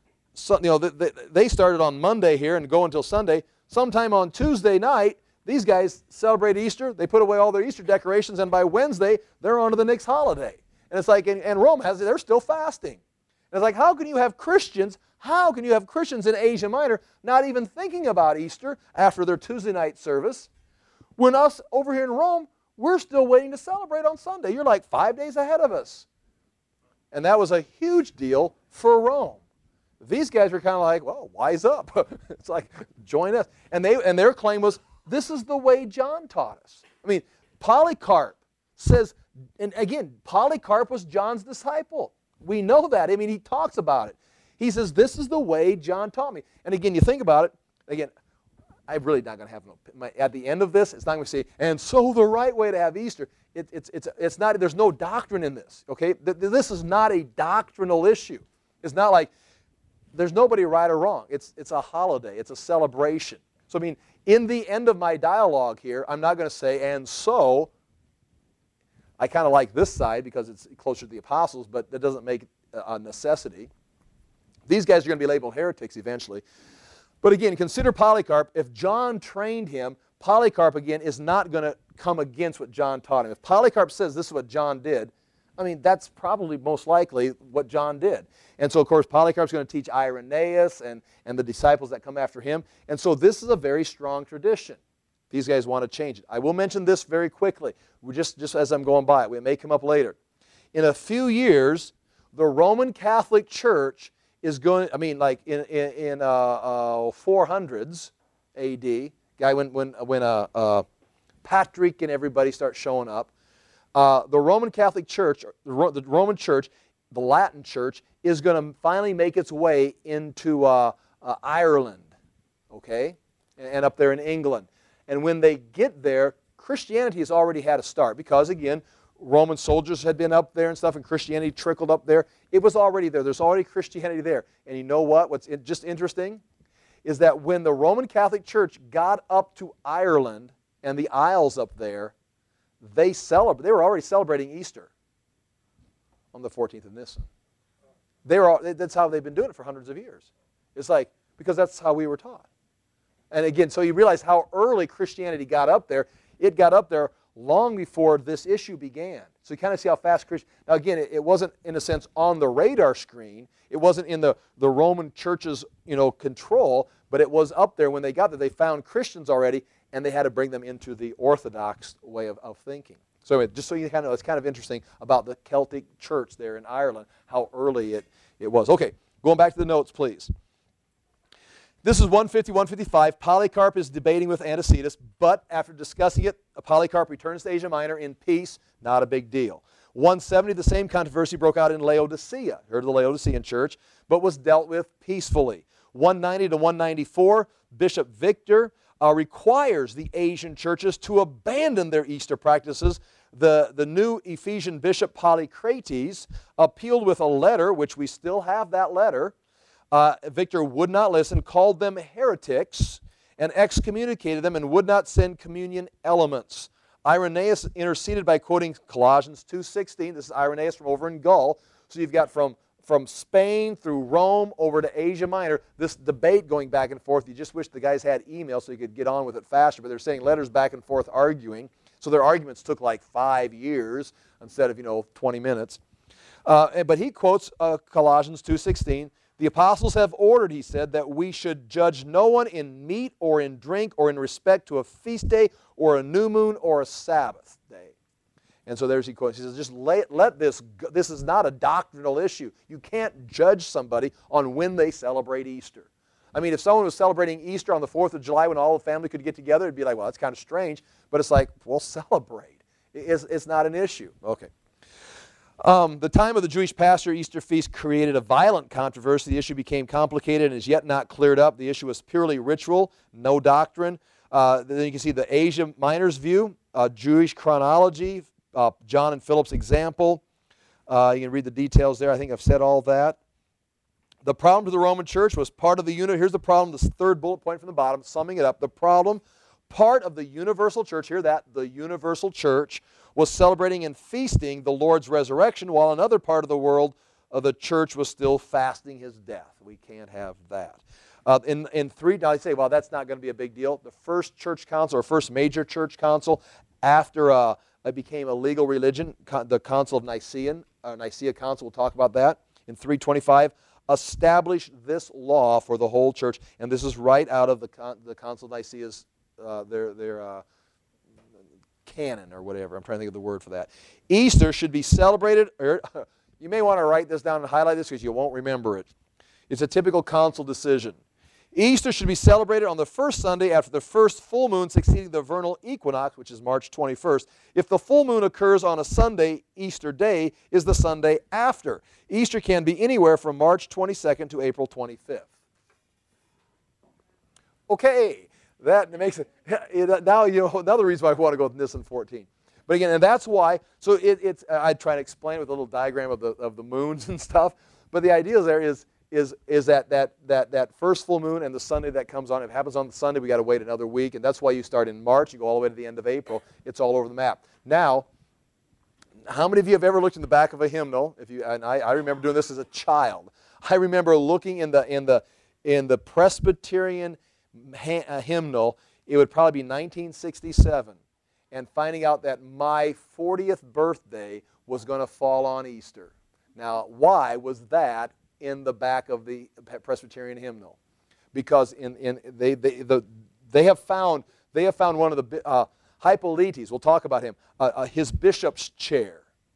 they started on Monday here and go until Sunday. Sometime on Tuesday night, these guys celebrate Easter. They put away all their Easter decorations, and by Wednesday, they're on to the next holiday. And it's like, and Rome they're still fasting. And it's like, how can you have Christians in Asia Minor not even thinking about Easter after their Tuesday night service, when us over here in Rome, we're still waiting to celebrate on Sunday. You're like 5 days ahead of us. And that was a huge deal for Rome. These guys were kind of like, well, wise up. It's like, join us. And their claim was, this is the way John taught us. I mean, Polycarp says, and again, Polycarp was John's disciple. We know that. I mean, he talks about it. He says, this is the way John taught me. And again, you think about it, again, I'm really not going to have at the end of this, it's not going to say, and so the right way to have Easter. It's not, there's no doctrine in this, okay? This is not a doctrinal issue. It's not like, there's nobody right or wrong. It's a holiday. It's a celebration. So, I mean, in the end of my dialogue here, I'm not going to say, and so, I kind of like this side because it's closer to the apostles, but that doesn't make it a necessity. These guys are going to be labeled heretics eventually. But again, consider Polycarp. If John trained him, Polycarp, again, is not going to come against what John taught him. If Polycarp says this is what John did, I mean, that's probably most likely what John did. And so, of course, Polycarp's going to teach Irenaeus and the disciples that come after him. And so this is a very strong tradition. These guys want to change it. I will mention this very quickly, just as I'm going by it. It may come up later. In a few years, the Roman Catholic Church is going, I mean, like in 400s A.D., when Patrick and everybody start showing up, the Roman Catholic Church, the Roman Church, the Latin Church, is going to finally make its way into Ireland, okay, and up there in England. And when they get there, Christianity has already had a start because, again, Roman soldiers had been up there and stuff, and Christianity trickled up there. It was already there. There's already Christianity there. And you know what? What's just interesting is that when the Roman Catholic Church got up to Ireland and the Isles up there, they were already celebrating Easter on the 14th of Nisan. That's how they've been doing it for hundreds of years. It's like, because that's how we were taught. And again, so you realize how early Christianity got up there. It got up there long before this issue began. So you kind of see how fast now again, it wasn't, in a sense, on the radar screen. It wasn't in the Roman church's, control, but it was up there when they got there. They found Christians already, and they had to bring them into the Orthodox way of thinking. So anyway, just so you kind of know, it's kind of interesting about the Celtic church there in Ireland, how early it was. Okay, going back to the notes, please. This is 150, 155. Polycarp is debating with Anicetus, but after discussing it, Polycarp returns to Asia Minor in peace. Not a big deal. 170, the same controversy broke out in Laodicea. Heard of the Laodicean church, but was dealt with peacefully. 190 to 194, Bishop Victor requires the Asian churches to abandon their Easter practices. The new Ephesian bishop Polycrates appealed with a letter, which we still have that letter. Victor would not listen, called them heretics, and excommunicated them and would not send communion elements. Irenaeus interceded by quoting Colossians 2:16. This is Irenaeus from over in Gaul. So you've got from Spain through Rome over to Asia Minor, this debate going back and forth. You just wish the guys had email so you could get on with it faster, but they're sending letters back and forth arguing. So their arguments took like 5 years instead of 20 minutes. But he quotes Colossians 2:16. The apostles have ordered, he said, that we should judge no one in meat or in drink or in respect to a feast day or a new moon or a Sabbath day. And so there's he quotes. He says, just let this go. This is not a doctrinal issue. You can't judge somebody on when they celebrate Easter. I mean, if someone was celebrating Easter on the 4th of July when all the family could get together, it'd be like, well, that's kind of strange. But it's like, we'll celebrate. It's not an issue. Okay. The time of the Jewish Passover Easter feast created a violent controversy. The issue became complicated and is yet not cleared up. The issue was purely ritual, no doctrine. Then you can see the Asia Minor's view, Jewish chronology, John and Philip's example. You can read the details there. I think I've said all that. The problem to the Roman church was part of the unit. Here's the problem, this third bullet point from the bottom, summing it up. The problem, part of the universal church, hear that, the universal church was celebrating and feasting the Lord's resurrection, while another part of the world, the church was still fasting his death. We can't have that. Now I say, well, that's not going to be a big deal. The first church council, or first major church council, after it became a legal religion, the Council of Nicaea Council, we'll talk about that, in 325, established this law for the whole church, and this is right out of the Council of Nicaea's, their canon or whatever. I'm trying to think of the word for that. Easter should be celebrated, you may want to write this down and highlight this because you won't remember it. It's a typical council decision. Easter should be celebrated on the first Sunday after the first full moon succeeding the vernal equinox, which is March 21st. If the full moon occurs on a Sunday, Easter Day is the Sunday after. Easter can be anywhere from March 22nd to April 25th. Okay, that makes it, now you know another reason why I want to go with Nisan 14. But again, and that's why, so I try to explain it with a little diagram of the moons and stuff, but the idea there is that first full moon and the Sunday that comes on. If it happens on the Sunday, we got to wait another week, and that's why you start in March, you go all the way to the end of April. It's all over the map. Now, how many of you have ever looked in the back of a hymnal? I remember doing this as a child. I remember looking in the Presbyterian hymnal. It would probably be 1967, and finding out that my 40th birthday was going to fall on Easter. Now, why was that in the back of the Presbyterian hymnal? Because they have found one of the Hippolytes. We'll talk about him. His bishop's chair.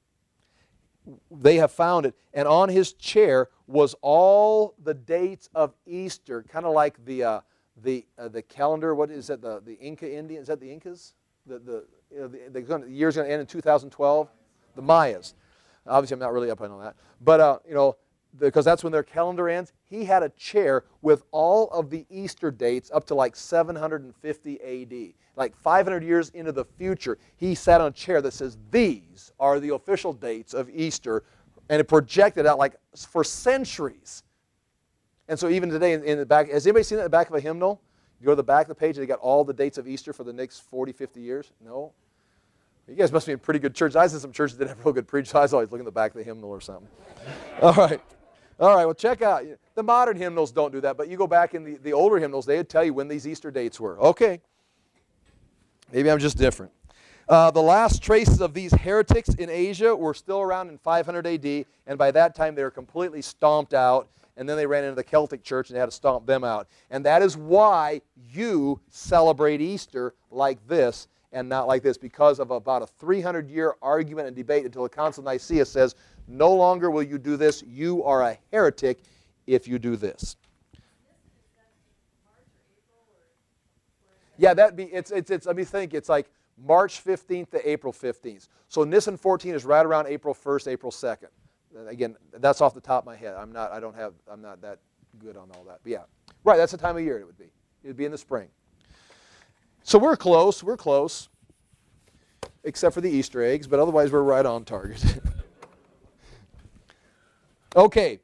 They have found it, and on his chair was all the dates of Easter, kind of like the calendar. What is that? The Inca Indian? Is that the Incas? The year's going to end in 2012. The Mayas. Obviously, I'm not really up on that, but because that's when their calendar ends. He had a chair with all of the Easter dates up to like 750 A.D. Like 500 years into the future, he sat on a chair that says, these are the official dates of Easter, and it projected out like for centuries. And so even today in the back, has anybody seen that in the back of a hymnal? You go to the back of the page and they got all the dates of Easter for the next 40, 50 years? No? You guys must be in pretty good churches. I was in some churches that have real good preachers. I was always looking at the back of the hymnal or something. All right. All right, well, check out. The modern hymnals don't do that, but you go back in the older hymnals, they would tell you when these Easter dates were. Okay. Maybe I'm just different. The last traces of these heretics in Asia were still around in 500 A.D., and by that time they were completely stomped out, and then they ran into the Celtic church and they had to stomp them out. And that is why you celebrate Easter like this and not like this, because of about a 300-year argument and debate until the Council of Nicaea says, no longer will you do this. You are a heretic if you do this. Yeah, that'd be, it's let me think, it's like March 15th to April 15th. So Nisan 14 is right around April 1st, April 2nd. Again, that's off the top of my head. I'm not that good on all that. But yeah, right, that's the time of year it would be. It would be in the spring. So we're close, except for the Easter eggs, but otherwise we're right on target. Okay,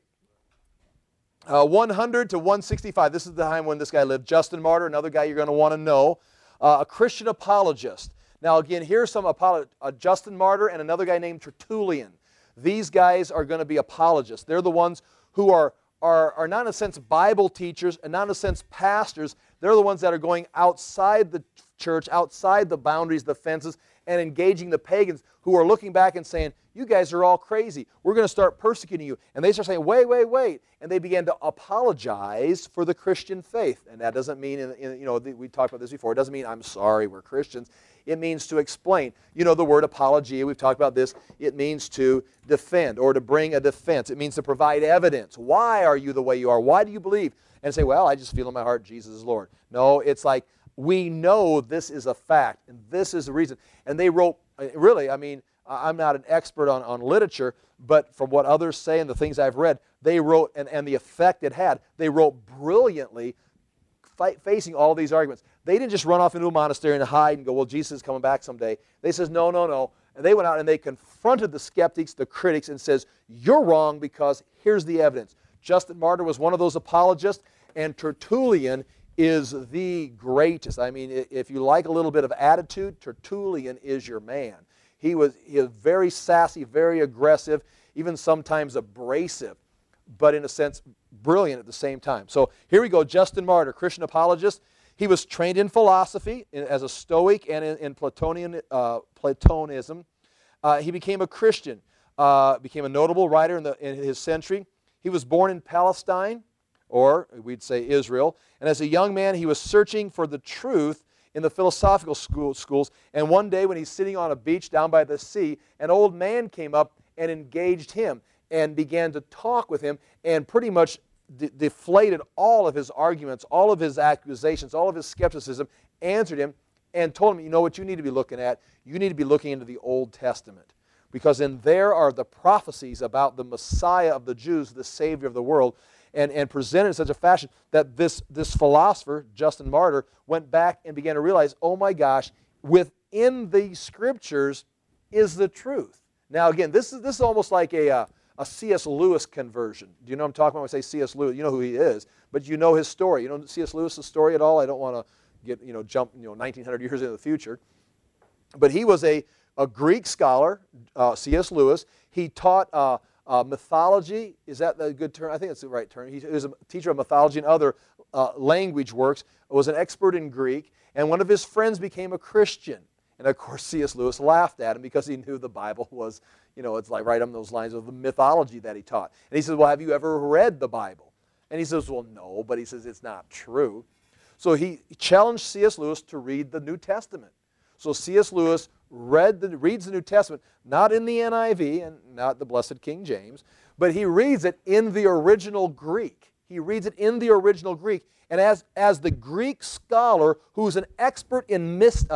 100 to 165. This is the time when this guy lived. Justin Martyr, another guy you're going to want to know. A Christian apologist. Now again, here's some Justin Martyr and another guy named Tertullian. These guys are going to be apologists. They're the ones who are not in a sense Bible teachers and not in a sense pastors. They're the ones that are going outside the church, outside the boundaries, the fences, and engaging the pagans who are looking back and saying, you guys are all crazy. We're going to start persecuting you. And they start saying, wait, wait, wait. And they began to apologize for the Christian faith. And that doesn't mean, we talked about this before, it doesn't mean I'm sorry, we're Christians. It means to explain. You know the word apologia, we've talked about this. It means to defend or to bring a defense. It means to provide evidence. Why are you the way you are? Why do you believe? And say, well, I just feel in my heart Jesus is Lord. No, it's like, we know this is a fact, and this is the reason. And they wrote, really, I mean, I'm not an expert on literature, but from what others say and the things I've read, they wrote, and the effect it had, they wrote brilliantly facing all these arguments. They didn't just run off into a monastery and hide and go, well, Jesus is coming back someday. They says, no, no, no. And they went out and they confronted the skeptics, the critics, and says, you're wrong because here's the evidence. Justin Martyr was one of those apologists, and Tertullian is the greatest. I mean, if you like a little bit of attitude, Tertullian is your man. He was very sassy, very aggressive, even sometimes abrasive, but in a sense, brilliant at the same time. So here we go, Justin Martyr, Christian apologist. He was trained in philosophy as a Stoic and in Platonism. He became a Christian, became a notable writer in his century. He was born in Palestine, or we'd say Israel, and as a young man he was searching for the truth in the philosophical schools, and one day when he's sitting on a beach down by the sea, an old man came up and engaged him and began to talk with him and pretty much deflated all of his arguments, all of his accusations, all of his skepticism, answered him and told him, you know what you need to be looking at? You need to be looking into the Old Testament, because in there are the prophecies about the Messiah of the Jews, the Savior of the world, and presented in such a fashion that this philosopher, Justin Martyr, went back and began to realize, oh my gosh, within the Scriptures is the truth. Now again, this is almost like a C.S. Lewis conversion. Do you know what I'm talking about when I say C.S. Lewis? You know who he is, but you know his story. You know C.S. Lewis' story at all? I don't want to jump 1900 years into the future. But he was a Greek scholar, C.S. Lewis. He taught mythology. Is that a good term? I think that's the right term. He was a teacher of mythology and other language works, was an expert in Greek, and one of his friends became a Christian. And of course, C.S. Lewis laughed at him because he knew the Bible was, it's like right on those lines of the mythology that he taught. And he says, well, have you ever read the Bible? And he says, well, no, but he says it's not true. So he challenged C.S. Lewis to read the New Testament. So C.S. Lewis reads the New Testament, not in the NIV and not the Blessed King James, but he reads it in the original Greek. He reads it in the original Greek. And as the Greek scholar who's an expert in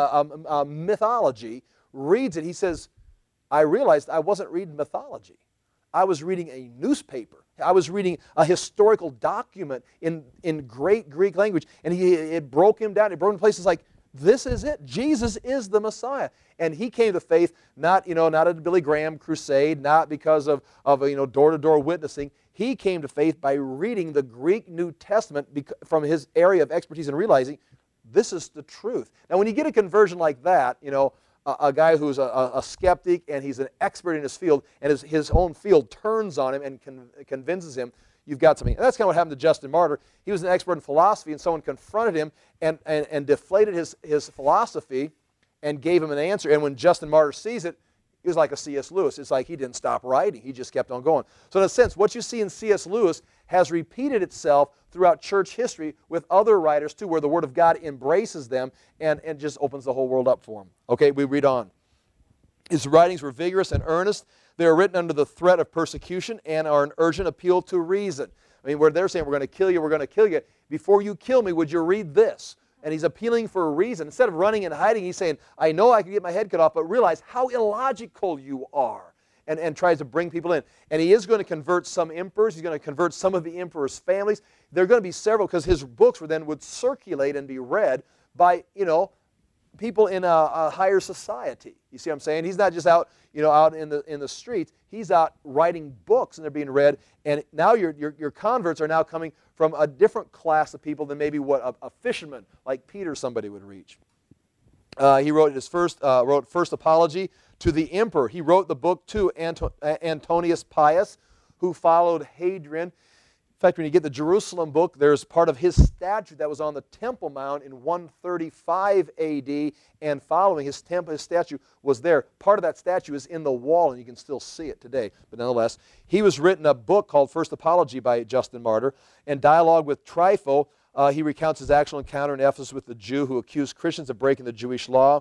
mythology reads it, he says, I realized I wasn't reading mythology. I was reading a newspaper. I was reading a historical document in great Greek language. And it broke him down. It broke him in places like, this is it. Jesus is the Messiah. And he came to faith not at a Billy Graham crusade, not because of door-to-door witnessing. He came to faith by reading the Greek New Testament from his area of expertise and realizing this is the truth. Now, when you get a conversion like that, a guy who's a skeptic and he's an expert in his field, and his own field turns on him and convinces him, you've got something. And that's kind of what happened to Justin Martyr. He was an expert in philosophy, and someone confronted him and deflated his philosophy and gave him an answer. And when Justin Martyr sees it, he was like a C.S. Lewis. It's like he didn't stop writing. He just kept on going. So in a sense, what you see in C.S. Lewis has repeated itself throughout church history with other writers too, where the Word of God embraces them and just opens the whole world up for them. Okay, we read on. His writings were vigorous and earnest. They are written under the threat of persecution and are an urgent appeal to reason. I mean, where they're saying, we're going to kill you, we're going to kill you. Before you kill me, would you read this? And he's appealing for a reason. Instead of running and hiding, he's saying, I know I can get my head cut off, but realize how illogical you are. And tries to bring people in. And he is going to convert some emperors. He's going to convert some of the emperors' families. There are going to be several, because his books would circulate and be read by, people in a higher society. You see what I'm saying? He's not just out, out in the streets. He's out writing books, and they're being read. And now your converts are now coming from a different class of people than maybe what a fisherman like Peter somebody would reach. He wrote first apology to the emperor. He wrote the book to Antonius Pius, who followed Hadrian. In fact, when you get the Jerusalem book, there's part of his statue that was on the Temple Mount in 135 AD and following. His statue was there. Part of that statue is in the wall, and you can still see it today. But nonetheless, he was written a book called First Apology by Justin Martyr. And dialogue with Trypho, he recounts his actual encounter in Ephesus with the Jew who accused Christians of breaking the Jewish law.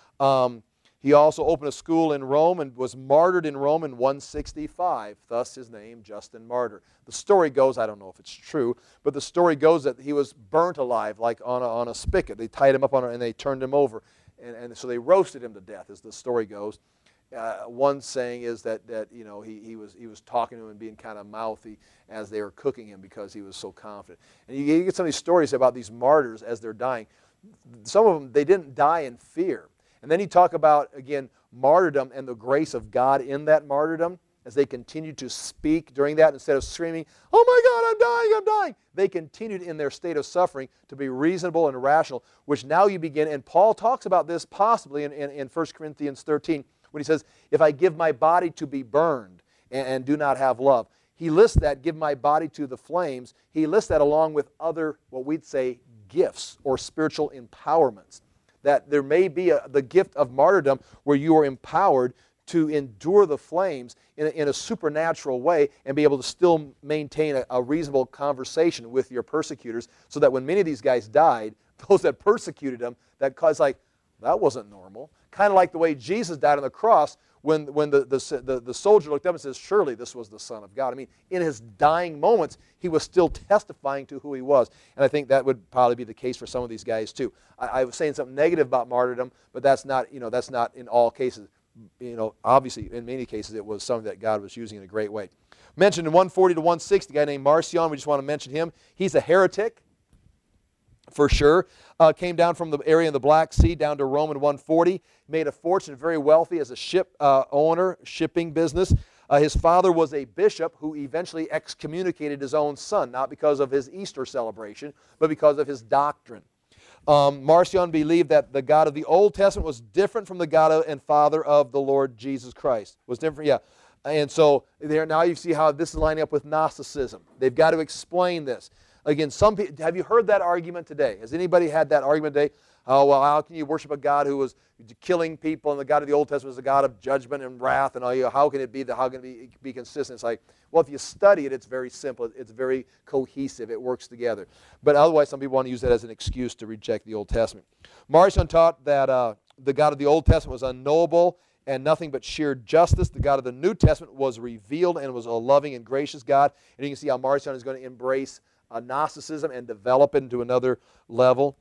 He also opened a school in Rome and was martyred in Rome in 165, thus his name, Justin Martyr. The story goes, I don't know if it's true, but the story goes that he was burnt alive, like on a spigot. They tied him up on it and they turned him over. And so they roasted him to death, as the story goes. One saying is that you know, he was talking to him and being kind of mouthy as they were cooking him because he was so confident. And you get some of these stories about these martyrs as they're dying. Some of them, they didn't die in fear. And then you talk about, again, martyrdom and the grace of God in that martyrdom as they continued to speak during that instead of screaming, "Oh my God, I'm dying, I'm dying." They continued in their state of suffering to be reasonable and rational, which now you begin, and Paul talks about this possibly in 1 Corinthians 13 when he says, if I give my body to be burned and do not have love. He lists that, give my body to the flames. He lists that along with other, what we'd say, gifts or spiritual empowerments. That there may be the gift of martyrdom where you are empowered to endure the flames in a supernatural way and be able to still maintain a reasonable conversation with your persecutors, so that when many of these guys died, those that persecuted them, that caused like, that wasn't normal. Kind of like the way Jesus died on the cross when the soldier looked up and says, surely this was the Son of God. I mean, in his dying moments, he was still testifying to who he was. And I think that would probably be the case for some of these guys too. I was saying something negative about martyrdom, but that's not, you know, that's not in all cases. You know, obviously, in many cases, it was something that God was using in a great way. Mentioned in 140 to 160, a guy named Marcion, we just want to mention him. He's a heretic, for sure. Came down from the area in the Black Sea down to Rome in 140. Made a fortune, very wealthy as a ship owner, shipping business. His father was a bishop who eventually excommunicated his own son, not because of his Easter celebration, but because of his doctrine. Marcion believed that the God of the Old Testament was different from the God and Father of the Lord Jesus Christ. Was different, yeah. And so there, now you see how this is lining up with Gnosticism. They've got to explain this. Again, some people, have you heard that argument today? Has anybody had that argument today? Oh, well, how can you worship a God who was killing people, and the God of the Old Testament is a God of judgment and wrath, and how can it be that, how can it be consistent? It's like, well, if you study it, it's very simple. It's very cohesive. It works together. But otherwise, some people want to use that as an excuse to reject the Old Testament. Marcion taught that the God of the Old Testament was unknowable and nothing but sheer justice. The God of the New Testament was revealed and was a loving and gracious God. And you can see how Marcion is going to embrace Gnosticism and develop it into another level.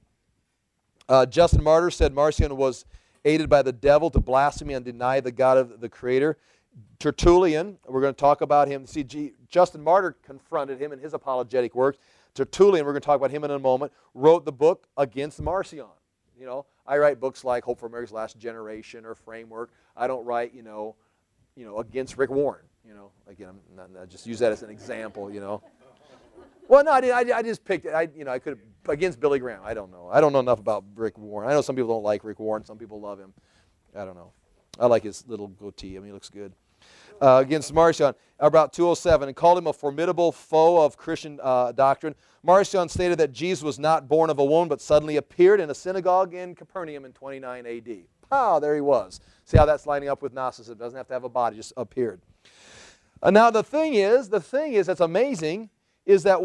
Justin Martyr said Marcion was aided by the devil to blaspheme and deny the God of the Creator. Tertullian, we're going to talk about him. See, Justin Martyr confronted him in his apologetic works. Tertullian, we're going to talk about him in a moment, wrote the book against Marcion. You know, I write books like Hope for America's Last Generation or Framework. I don't write, you know, against Rick Warren. You know, again, I just use that as an example. You know. Well, no, I just picked it. I could have, against Billy Graham. I don't know. I don't know enough about Rick Warren. I know some people don't like Rick Warren. Some people love him. I don't know. I like his little goatee. I mean, he looks good. Against Marcion, about 207, and called him a formidable foe of Christian doctrine. Marcion stated that Jesus was not born of a woman, but suddenly appeared in a synagogue in Capernaum in 29 A.D. Ah, there he was. See how that's lining up with Gnosticism. Doesn't have to have a body, just appeared. Now the thing is that's amazing, is that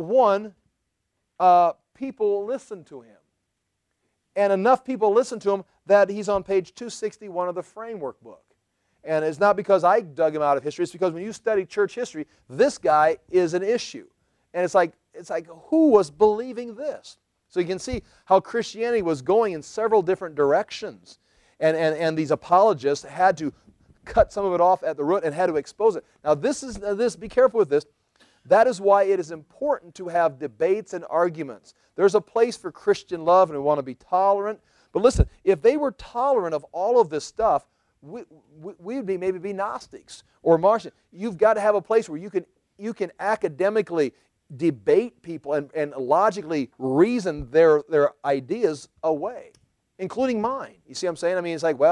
people listen to him. And enough people listen to him that he's on page 261 of the Framework book. And it's not because I dug him out of history, it's because when you study church history, this guy is an issue. And it's like who was believing this? So you can see how Christianity was going in several different directions. And these apologists had to cut some of it off at the root and had to expose it. Now be careful with this. That is why it is important to have debates and arguments. There's a place for Christian love, and we want to be tolerant. But listen, if they were tolerant of all of this stuff, we'd maybe be Gnostics or Marcion. You've got to have a place where you can academically debate people and logically reason their ideas away, including mine. You see what I'm saying? I mean, it's like, well,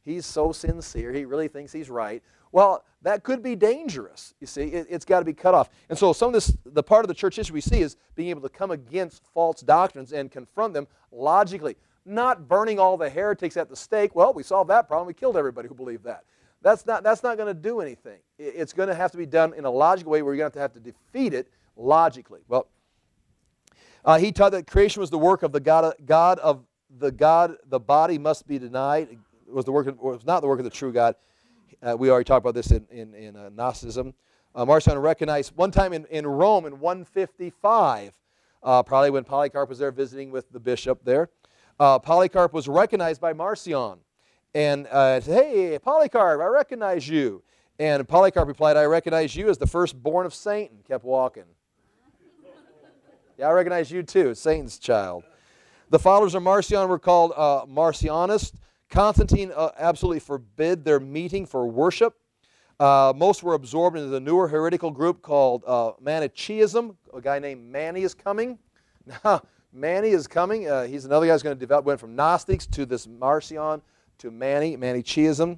he's so sincere. He really thinks he's right. Well, that could be dangerous. You see, it's got to be cut off. And so some of this, the part of the church history we see is being able to come against false doctrines and confront them logically. Not burning all the heretics at the stake. Well, we solved that problem. We killed everybody who believed that. That's not going to do anything. It's going to have to be done in a logical way where you're going to have to defeat it logically. Well, he taught that creation was the work of the God. The body must be denied. It was not the work of the true God. We already talked about this in Gnosticism. Marcion recognized one time in Rome in 155, probably when Polycarp was there visiting with the bishop there. Polycarp was recognized by Marcion and said, "Hey, Polycarp, I recognize you." And Polycarp replied, "I recognize you as the firstborn of Satan." Kept walking. "Yeah, I recognize you too, Satan's child." The followers of Marcion were called Marcionists. Constantine absolutely forbid their meeting for worship. Most were absorbed into the newer heretical group called Manichaeism. A guy named Mani is coming. Now, Mani is coming. He's another guy who's going to develop, went from Gnostics to this Marcion to Manichaeism.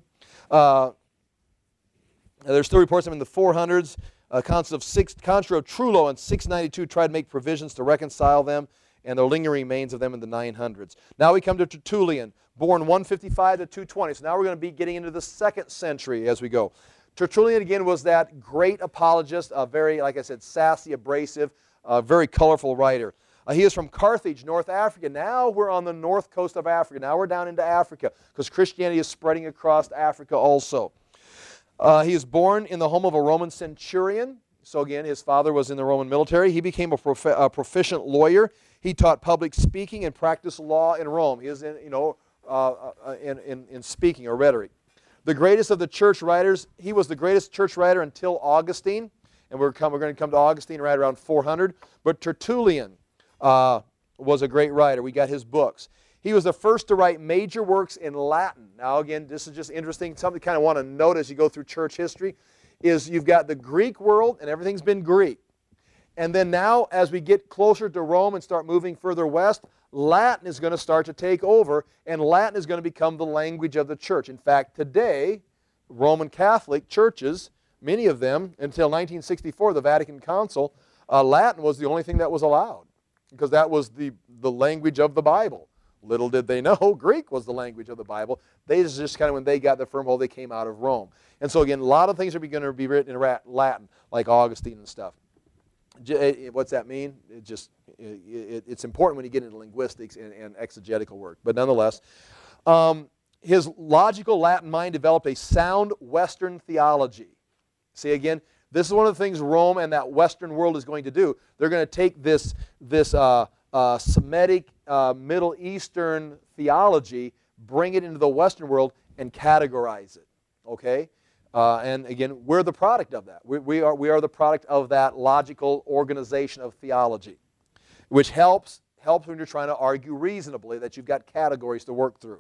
There's still reports of him in the 400s. Council of Trullo in 692 tried to make provisions to reconcile them, and the lingering remains of them in the 900s. Now we come to Tertullian, born 155 to 220. So now we're going to be getting into the 2nd century as we go. Tertullian, again, was that great apologist, a very, like I said, sassy, abrasive, very colorful writer. He is from Carthage, North Africa. Now we're on the north coast of Africa. Now we're down into Africa because Christianity is spreading across Africa also. He was born in the home of a Roman centurion. So again, his father was in the Roman military. He became a proficient lawyer. He taught public speaking and practiced law in Rome. He is in speaking or rhetoric. The greatest of the church writers, he was the greatest church writer until Augustine. And we're going to come to Augustine right around 400. But Tertullian was a great writer. We got his books. He was the first to write major works in Latin. Now again, this is just interesting. Something you kind of want to note as you go through church history is you've got the Greek world and everything's been Greek. And then now as we get closer to Rome and start moving further west, Latin is going to start to take over, and Latin is going to become the language of the church. In fact, today, Roman Catholic churches, many of them, until 1964, the Vatican Council, Latin was the only thing that was allowed because that was the language of the Bible. Little did they know Greek was the language of the Bible. They just kind of, when they got the firm hold, they came out of Rome. And so again, a lot of things are going to be written in Latin, like Augustine and stuff. What's that mean? It's important when you get into linguistics and exegetical work. But nonetheless, his logical Latin mind developed a sound Western theology. See, again, this is one of the things Rome and that Western world is going to do. They're going to take this Semitic Middle Eastern theology, bring it into the Western world, and categorize it. Okay? And again, we're the product of that. We are the product of that logical organization of theology, which helps when you're trying to argue reasonably, that you've got categories to work through.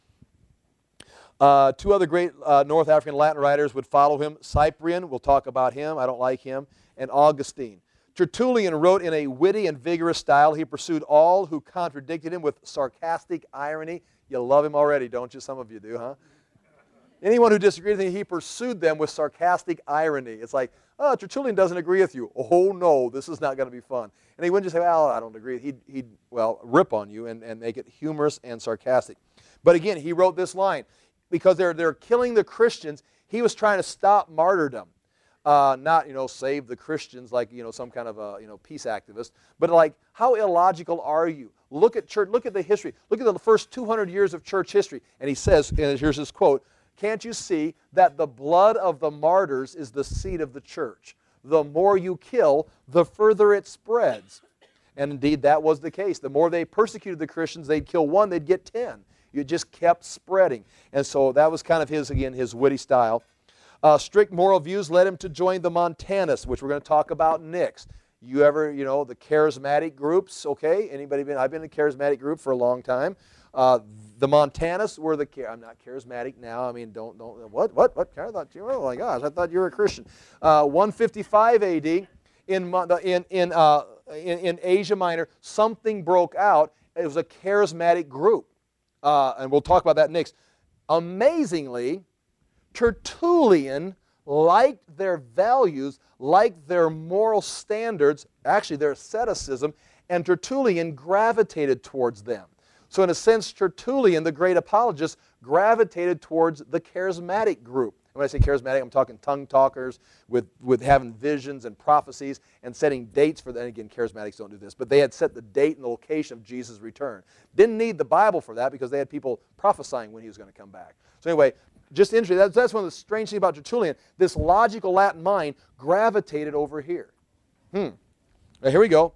Two other great North African Latin writers would follow him. Cyprian, we'll talk about him. I don't like him. And Augustine. Tertullian wrote in a witty and vigorous style. He pursued all who contradicted him with sarcastic irony. You love him already, don't you? Some of you do, huh? Anyone who disagreed with him, he pursued them with sarcastic irony. It's like, oh, Tertullian doesn't agree with you. Oh, no, this is not going to be fun. And he wouldn't just say, well, I don't agree. He'd rip on you and make it humorous and sarcastic. But again, he wrote this line. Because they're killing the Christians, he was trying to stop martyrdom. Not, save the Christians like, some kind of, peace activist. But like, how illogical are you? Look at church, look at the history. Look at the first 200 years of church history. And he says, and here's his quote, "Can't you see that the blood of the martyrs is the seed of the church? The more you kill, the further it spreads." And indeed, that was the case. The more they persecuted the Christians, they'd kill one, they'd get 10. It just kept spreading. And so that was kind of his witty style. Strict moral views led him to join the Montanists, which we're going to talk about next. You ever, the charismatic groups, okay? Anybody been? I've been in a charismatic group for a long time. The Montanists were I'm not charismatic now. I mean, what? I thought you were, oh my gosh, I thought you were a Christian. 155 AD, in Asia Minor, something broke out. It was a charismatic group. And we'll talk about that next. Amazingly, Tertullian liked their values, liked their moral standards, actually their asceticism, and Tertullian gravitated towards them. So in a sense, Tertullian, the great apologist, gravitated towards the charismatic group. And when I say charismatic, I'm talking tongue talkers with having visions and prophecies and setting dates for that. And again, charismatics don't do this, but they had set the date and the location of Jesus' return. Didn't need the Bible for that because they had people prophesying when he was going to come back. So anyway, just interesting. That's one of the strange things about Tertullian. This logical Latin mind gravitated over here. Now, here we go.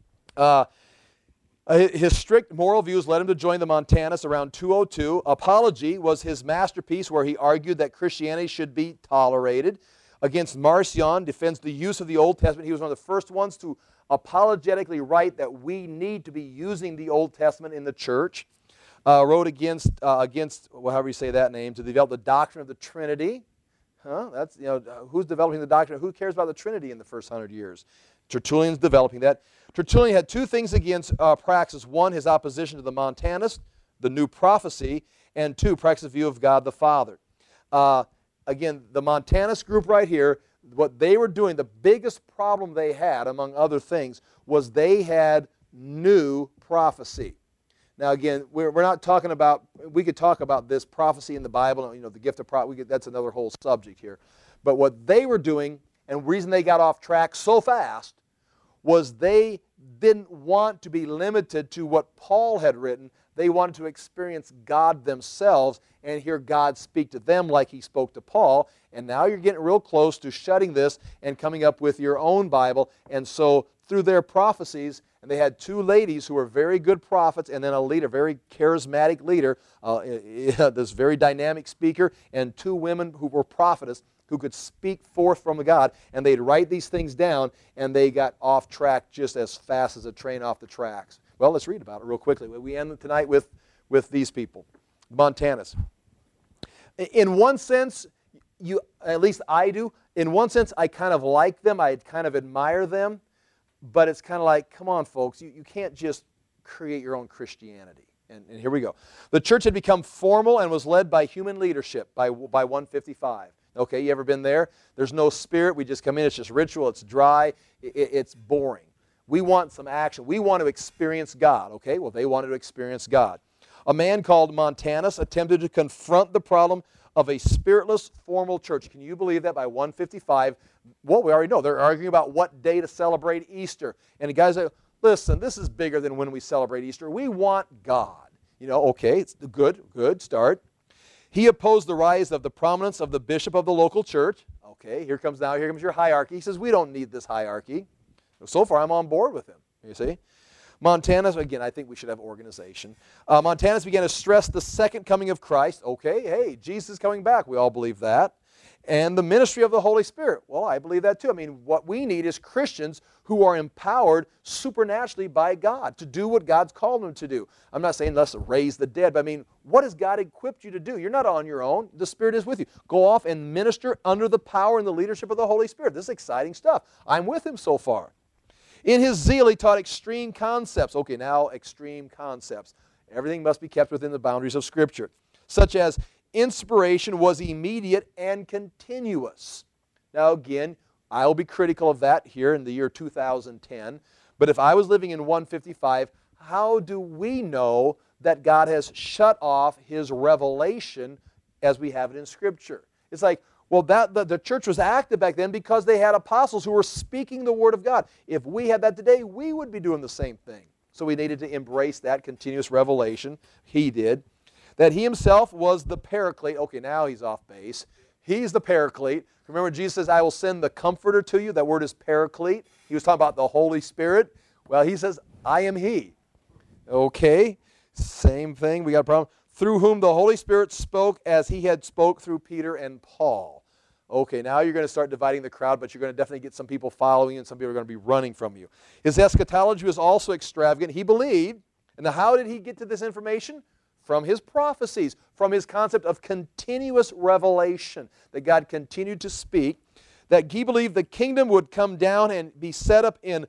His strict moral views led him to join the Montanus around 202. Apology was his masterpiece where he argued that Christianity should be tolerated. Against Marcion, defends the use of the Old Testament. He was one of the first ones to apologetically write that we need to be using the Old Testament in the church. Wrote against well, however you say that name, to develop the doctrine of the Trinity. That's, who's developing the doctrine? Who cares about the Trinity in the first 100 years? Tertullian's developing that. Tertullian had two things against Praxeas. One, his opposition to the Montanist, the new prophecy, and two, Praxeas' view of God the Father. Again, the Montanist group right here, what they were doing, the biggest problem they had, among other things, was they had new prophecy. Now again, we're not talking about, we could talk about this prophecy in the Bible, the gift of prophecy, that's another whole subject here. But what they were doing, and the reason they got off track so fast, was they didn't want to be limited to what Paul had written. They wanted to experience God themselves and hear God speak to them like he spoke to Paul. And now you're getting real close to shutting this and coming up with your own Bible. And so through their prophecies, and they had two ladies who were very good prophets, and then a leader, very charismatic leader, this very dynamic speaker, and two women who were prophetess who could speak forth from God, and they'd write these things down, and they got off track just as fast as a train off the tracks. Well, let's read about it real quickly. We end tonight with these people, Montanus. In one sense, at least I do, in one sense I kind of like them, I kind of admire them, but it's kind of like, come on folks, you can't just create your own Christianity. And here we go. The church had become formal and was led by human leadership by 155. Okay, you ever been there? There's no spirit. We just come in. It's just ritual. It's dry. It's boring. We want some action. We want to experience God. Okay, well, they wanted to experience God. A man called Montanus attempted to confront the problem of a spiritless, formal church. Can you believe that by 155? Well, we already know. They're arguing about what day to celebrate Easter. And the guy's like, listen, this is bigger than when we celebrate Easter. We want God. Okay, it's a good start. He opposed the rise of the prominence of the bishop of the local church. Okay, here comes your hierarchy. He says, we don't need this hierarchy. So far, I'm on board with him, you see. Montanus, again, I think we should have organization. Montanus began to stress the second coming of Christ. Okay, hey, Jesus is coming back. We all believe that. And the ministry of the Holy Spirit. Well, I believe that too. I mean, what we need is Christians who are empowered supernaturally by God to do what God's called them to do. I'm not saying let's raise the dead, but I mean, what has God equipped you to do? You're not on your own. The Spirit is with you. Go off and minister under the power and the leadership of the Holy Spirit. This is exciting stuff. I'm with him so far. In his zeal, he taught extreme concepts. Okay, now extreme concepts. Everything must be kept within the boundaries of Scripture, such as inspiration was immediate and continuous. Now again, I'll be critical of that here in the year 2010, but if I was living in 155, how do we know that God has shut off his revelation as we have it in Scripture? It's like, well, the church was active back then because they had apostles who were speaking the Word of God. If we had that today, we would be doing the same thing. So we needed to embrace that continuous revelation. He did. That he himself was the Paraclete. Okay, now he's off base. He's the Paraclete. Remember Jesus says, I will send the Comforter to you. That word is Paraclete. He was talking about the Holy Spirit. Well, he says, I am he. Okay, same thing. We got a problem. Through whom the Holy Spirit spoke as he had spoke through Peter and Paul. Okay, now you're going to start dividing the crowd, but you're going to definitely get some people following you and some people are going to be running from you. His eschatology was also extravagant. He believed, and how did he get to this information? From his prophecies, from his concept of continuous revelation, that God continued to speak, that he believed the kingdom would come down and be set up in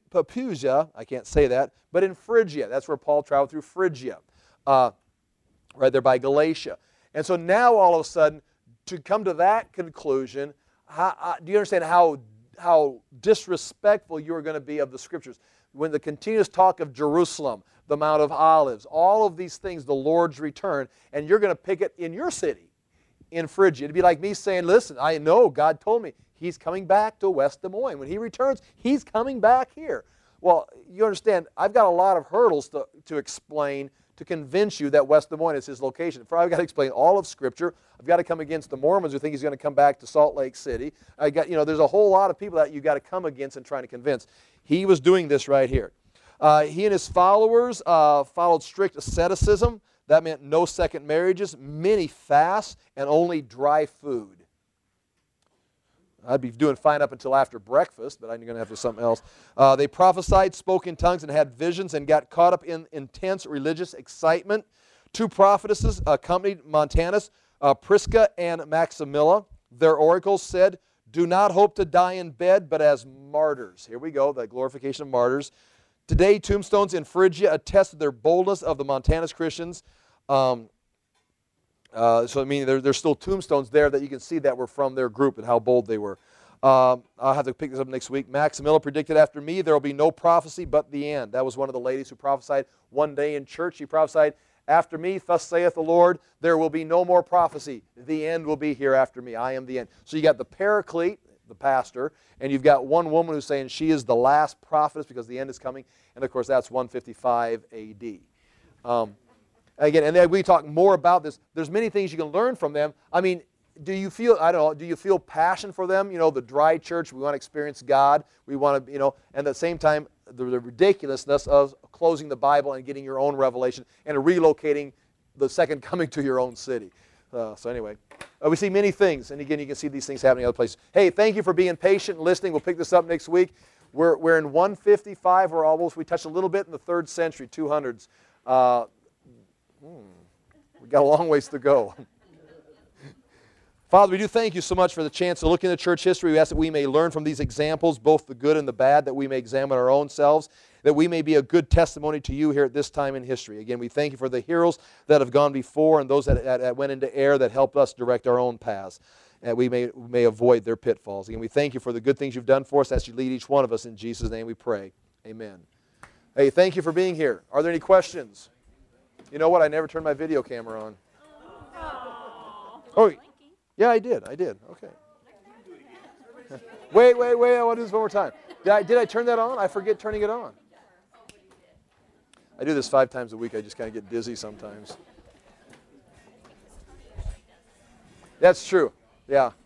Papusia, I can't say that, but in Phrygia. That's where Paul traveled through Phrygia. right there by Galatia. And so now all of a sudden, to come to that conclusion, do you understand how disrespectful you are going to be of the Scriptures? When the continuous talk of Jerusalem, the Mount of Olives, all of these things, the Lord's return, and you're going to pick it in your city, in Phrygia. It'd be like me saying, listen, I know God told me He's coming back to West Des Moines. When He returns, He's coming back here. Well, you understand, I've got a lot of hurdles to explain to convince you that West Des Moines is His location. I've got to explain all of Scripture. I've got to come against the Mormons who think He's going to come back to Salt Lake City. There's a whole lot of people that you've got to come against and trying to convince. He was doing this right here. He and his followers followed strict asceticism. That meant no second marriages, many fasts, and only dry food. I'd be doing fine up until after breakfast, but I'm going to have to do something else. They prophesied, spoke in tongues, and had visions, and got caught up in intense religious excitement. 2 prophetesses accompanied Montanus, Prisca and Maximilla. Their oracles said, "Do not hope to die in bed, but as martyrs." Here we go, the glorification of martyrs. Today, tombstones in Phrygia attest to their boldness of the Montanus Christians. So I mean, there's still tombstones there that you can see that were from their group and how bold they were. I'll have to pick this up next week. Maximilla predicted, "After me there will be no prophecy but the end." That was one of the ladies who prophesied one day in church. She prophesied, "After me, thus saith the Lord, there will be no more prophecy. The end will be here after me. I am the end." So you got the paraclete, the pastor, and you've got one woman who's saying she is the last prophetess because the end is coming. And of course, that's 155 A.D. Again, and then we talk more about this. There's many things you can learn from them. I mean, do you feel passion for them? You know, the dry church, we want to experience God. We want to, and at the same time, the ridiculousness of closing the Bible and getting your own revelation and relocating the second coming to your own city. So anyway, we see many things. And again, you can see these things happening in other places. Hey, thank you for being patient and listening. We'll pick this up next week. We're in 155. We touched a little bit in the 3rd century, 200s. We've got a long ways to go. Father, we do thank you so much for the chance to look into church history. We ask that we may learn from these examples, both the good and the bad, that we may examine our own selves, that we may be a good testimony to you here at this time in history. Again, we thank you for the heroes that have gone before and those that went into error that helped us direct our own paths, and we may avoid their pitfalls. Again, we thank you for the good things you've done for us as you lead each one of us. In Jesus' name we pray. Amen. Hey, thank you for being here. Are there any questions? You know what? I never turned my video camera on. Oh, yeah, I did. Okay. Wait. I want to do this one more time. Did I turn that on? I forget turning it on. I do this 5 times a week. I just kind of get dizzy sometimes. That's true. Yeah.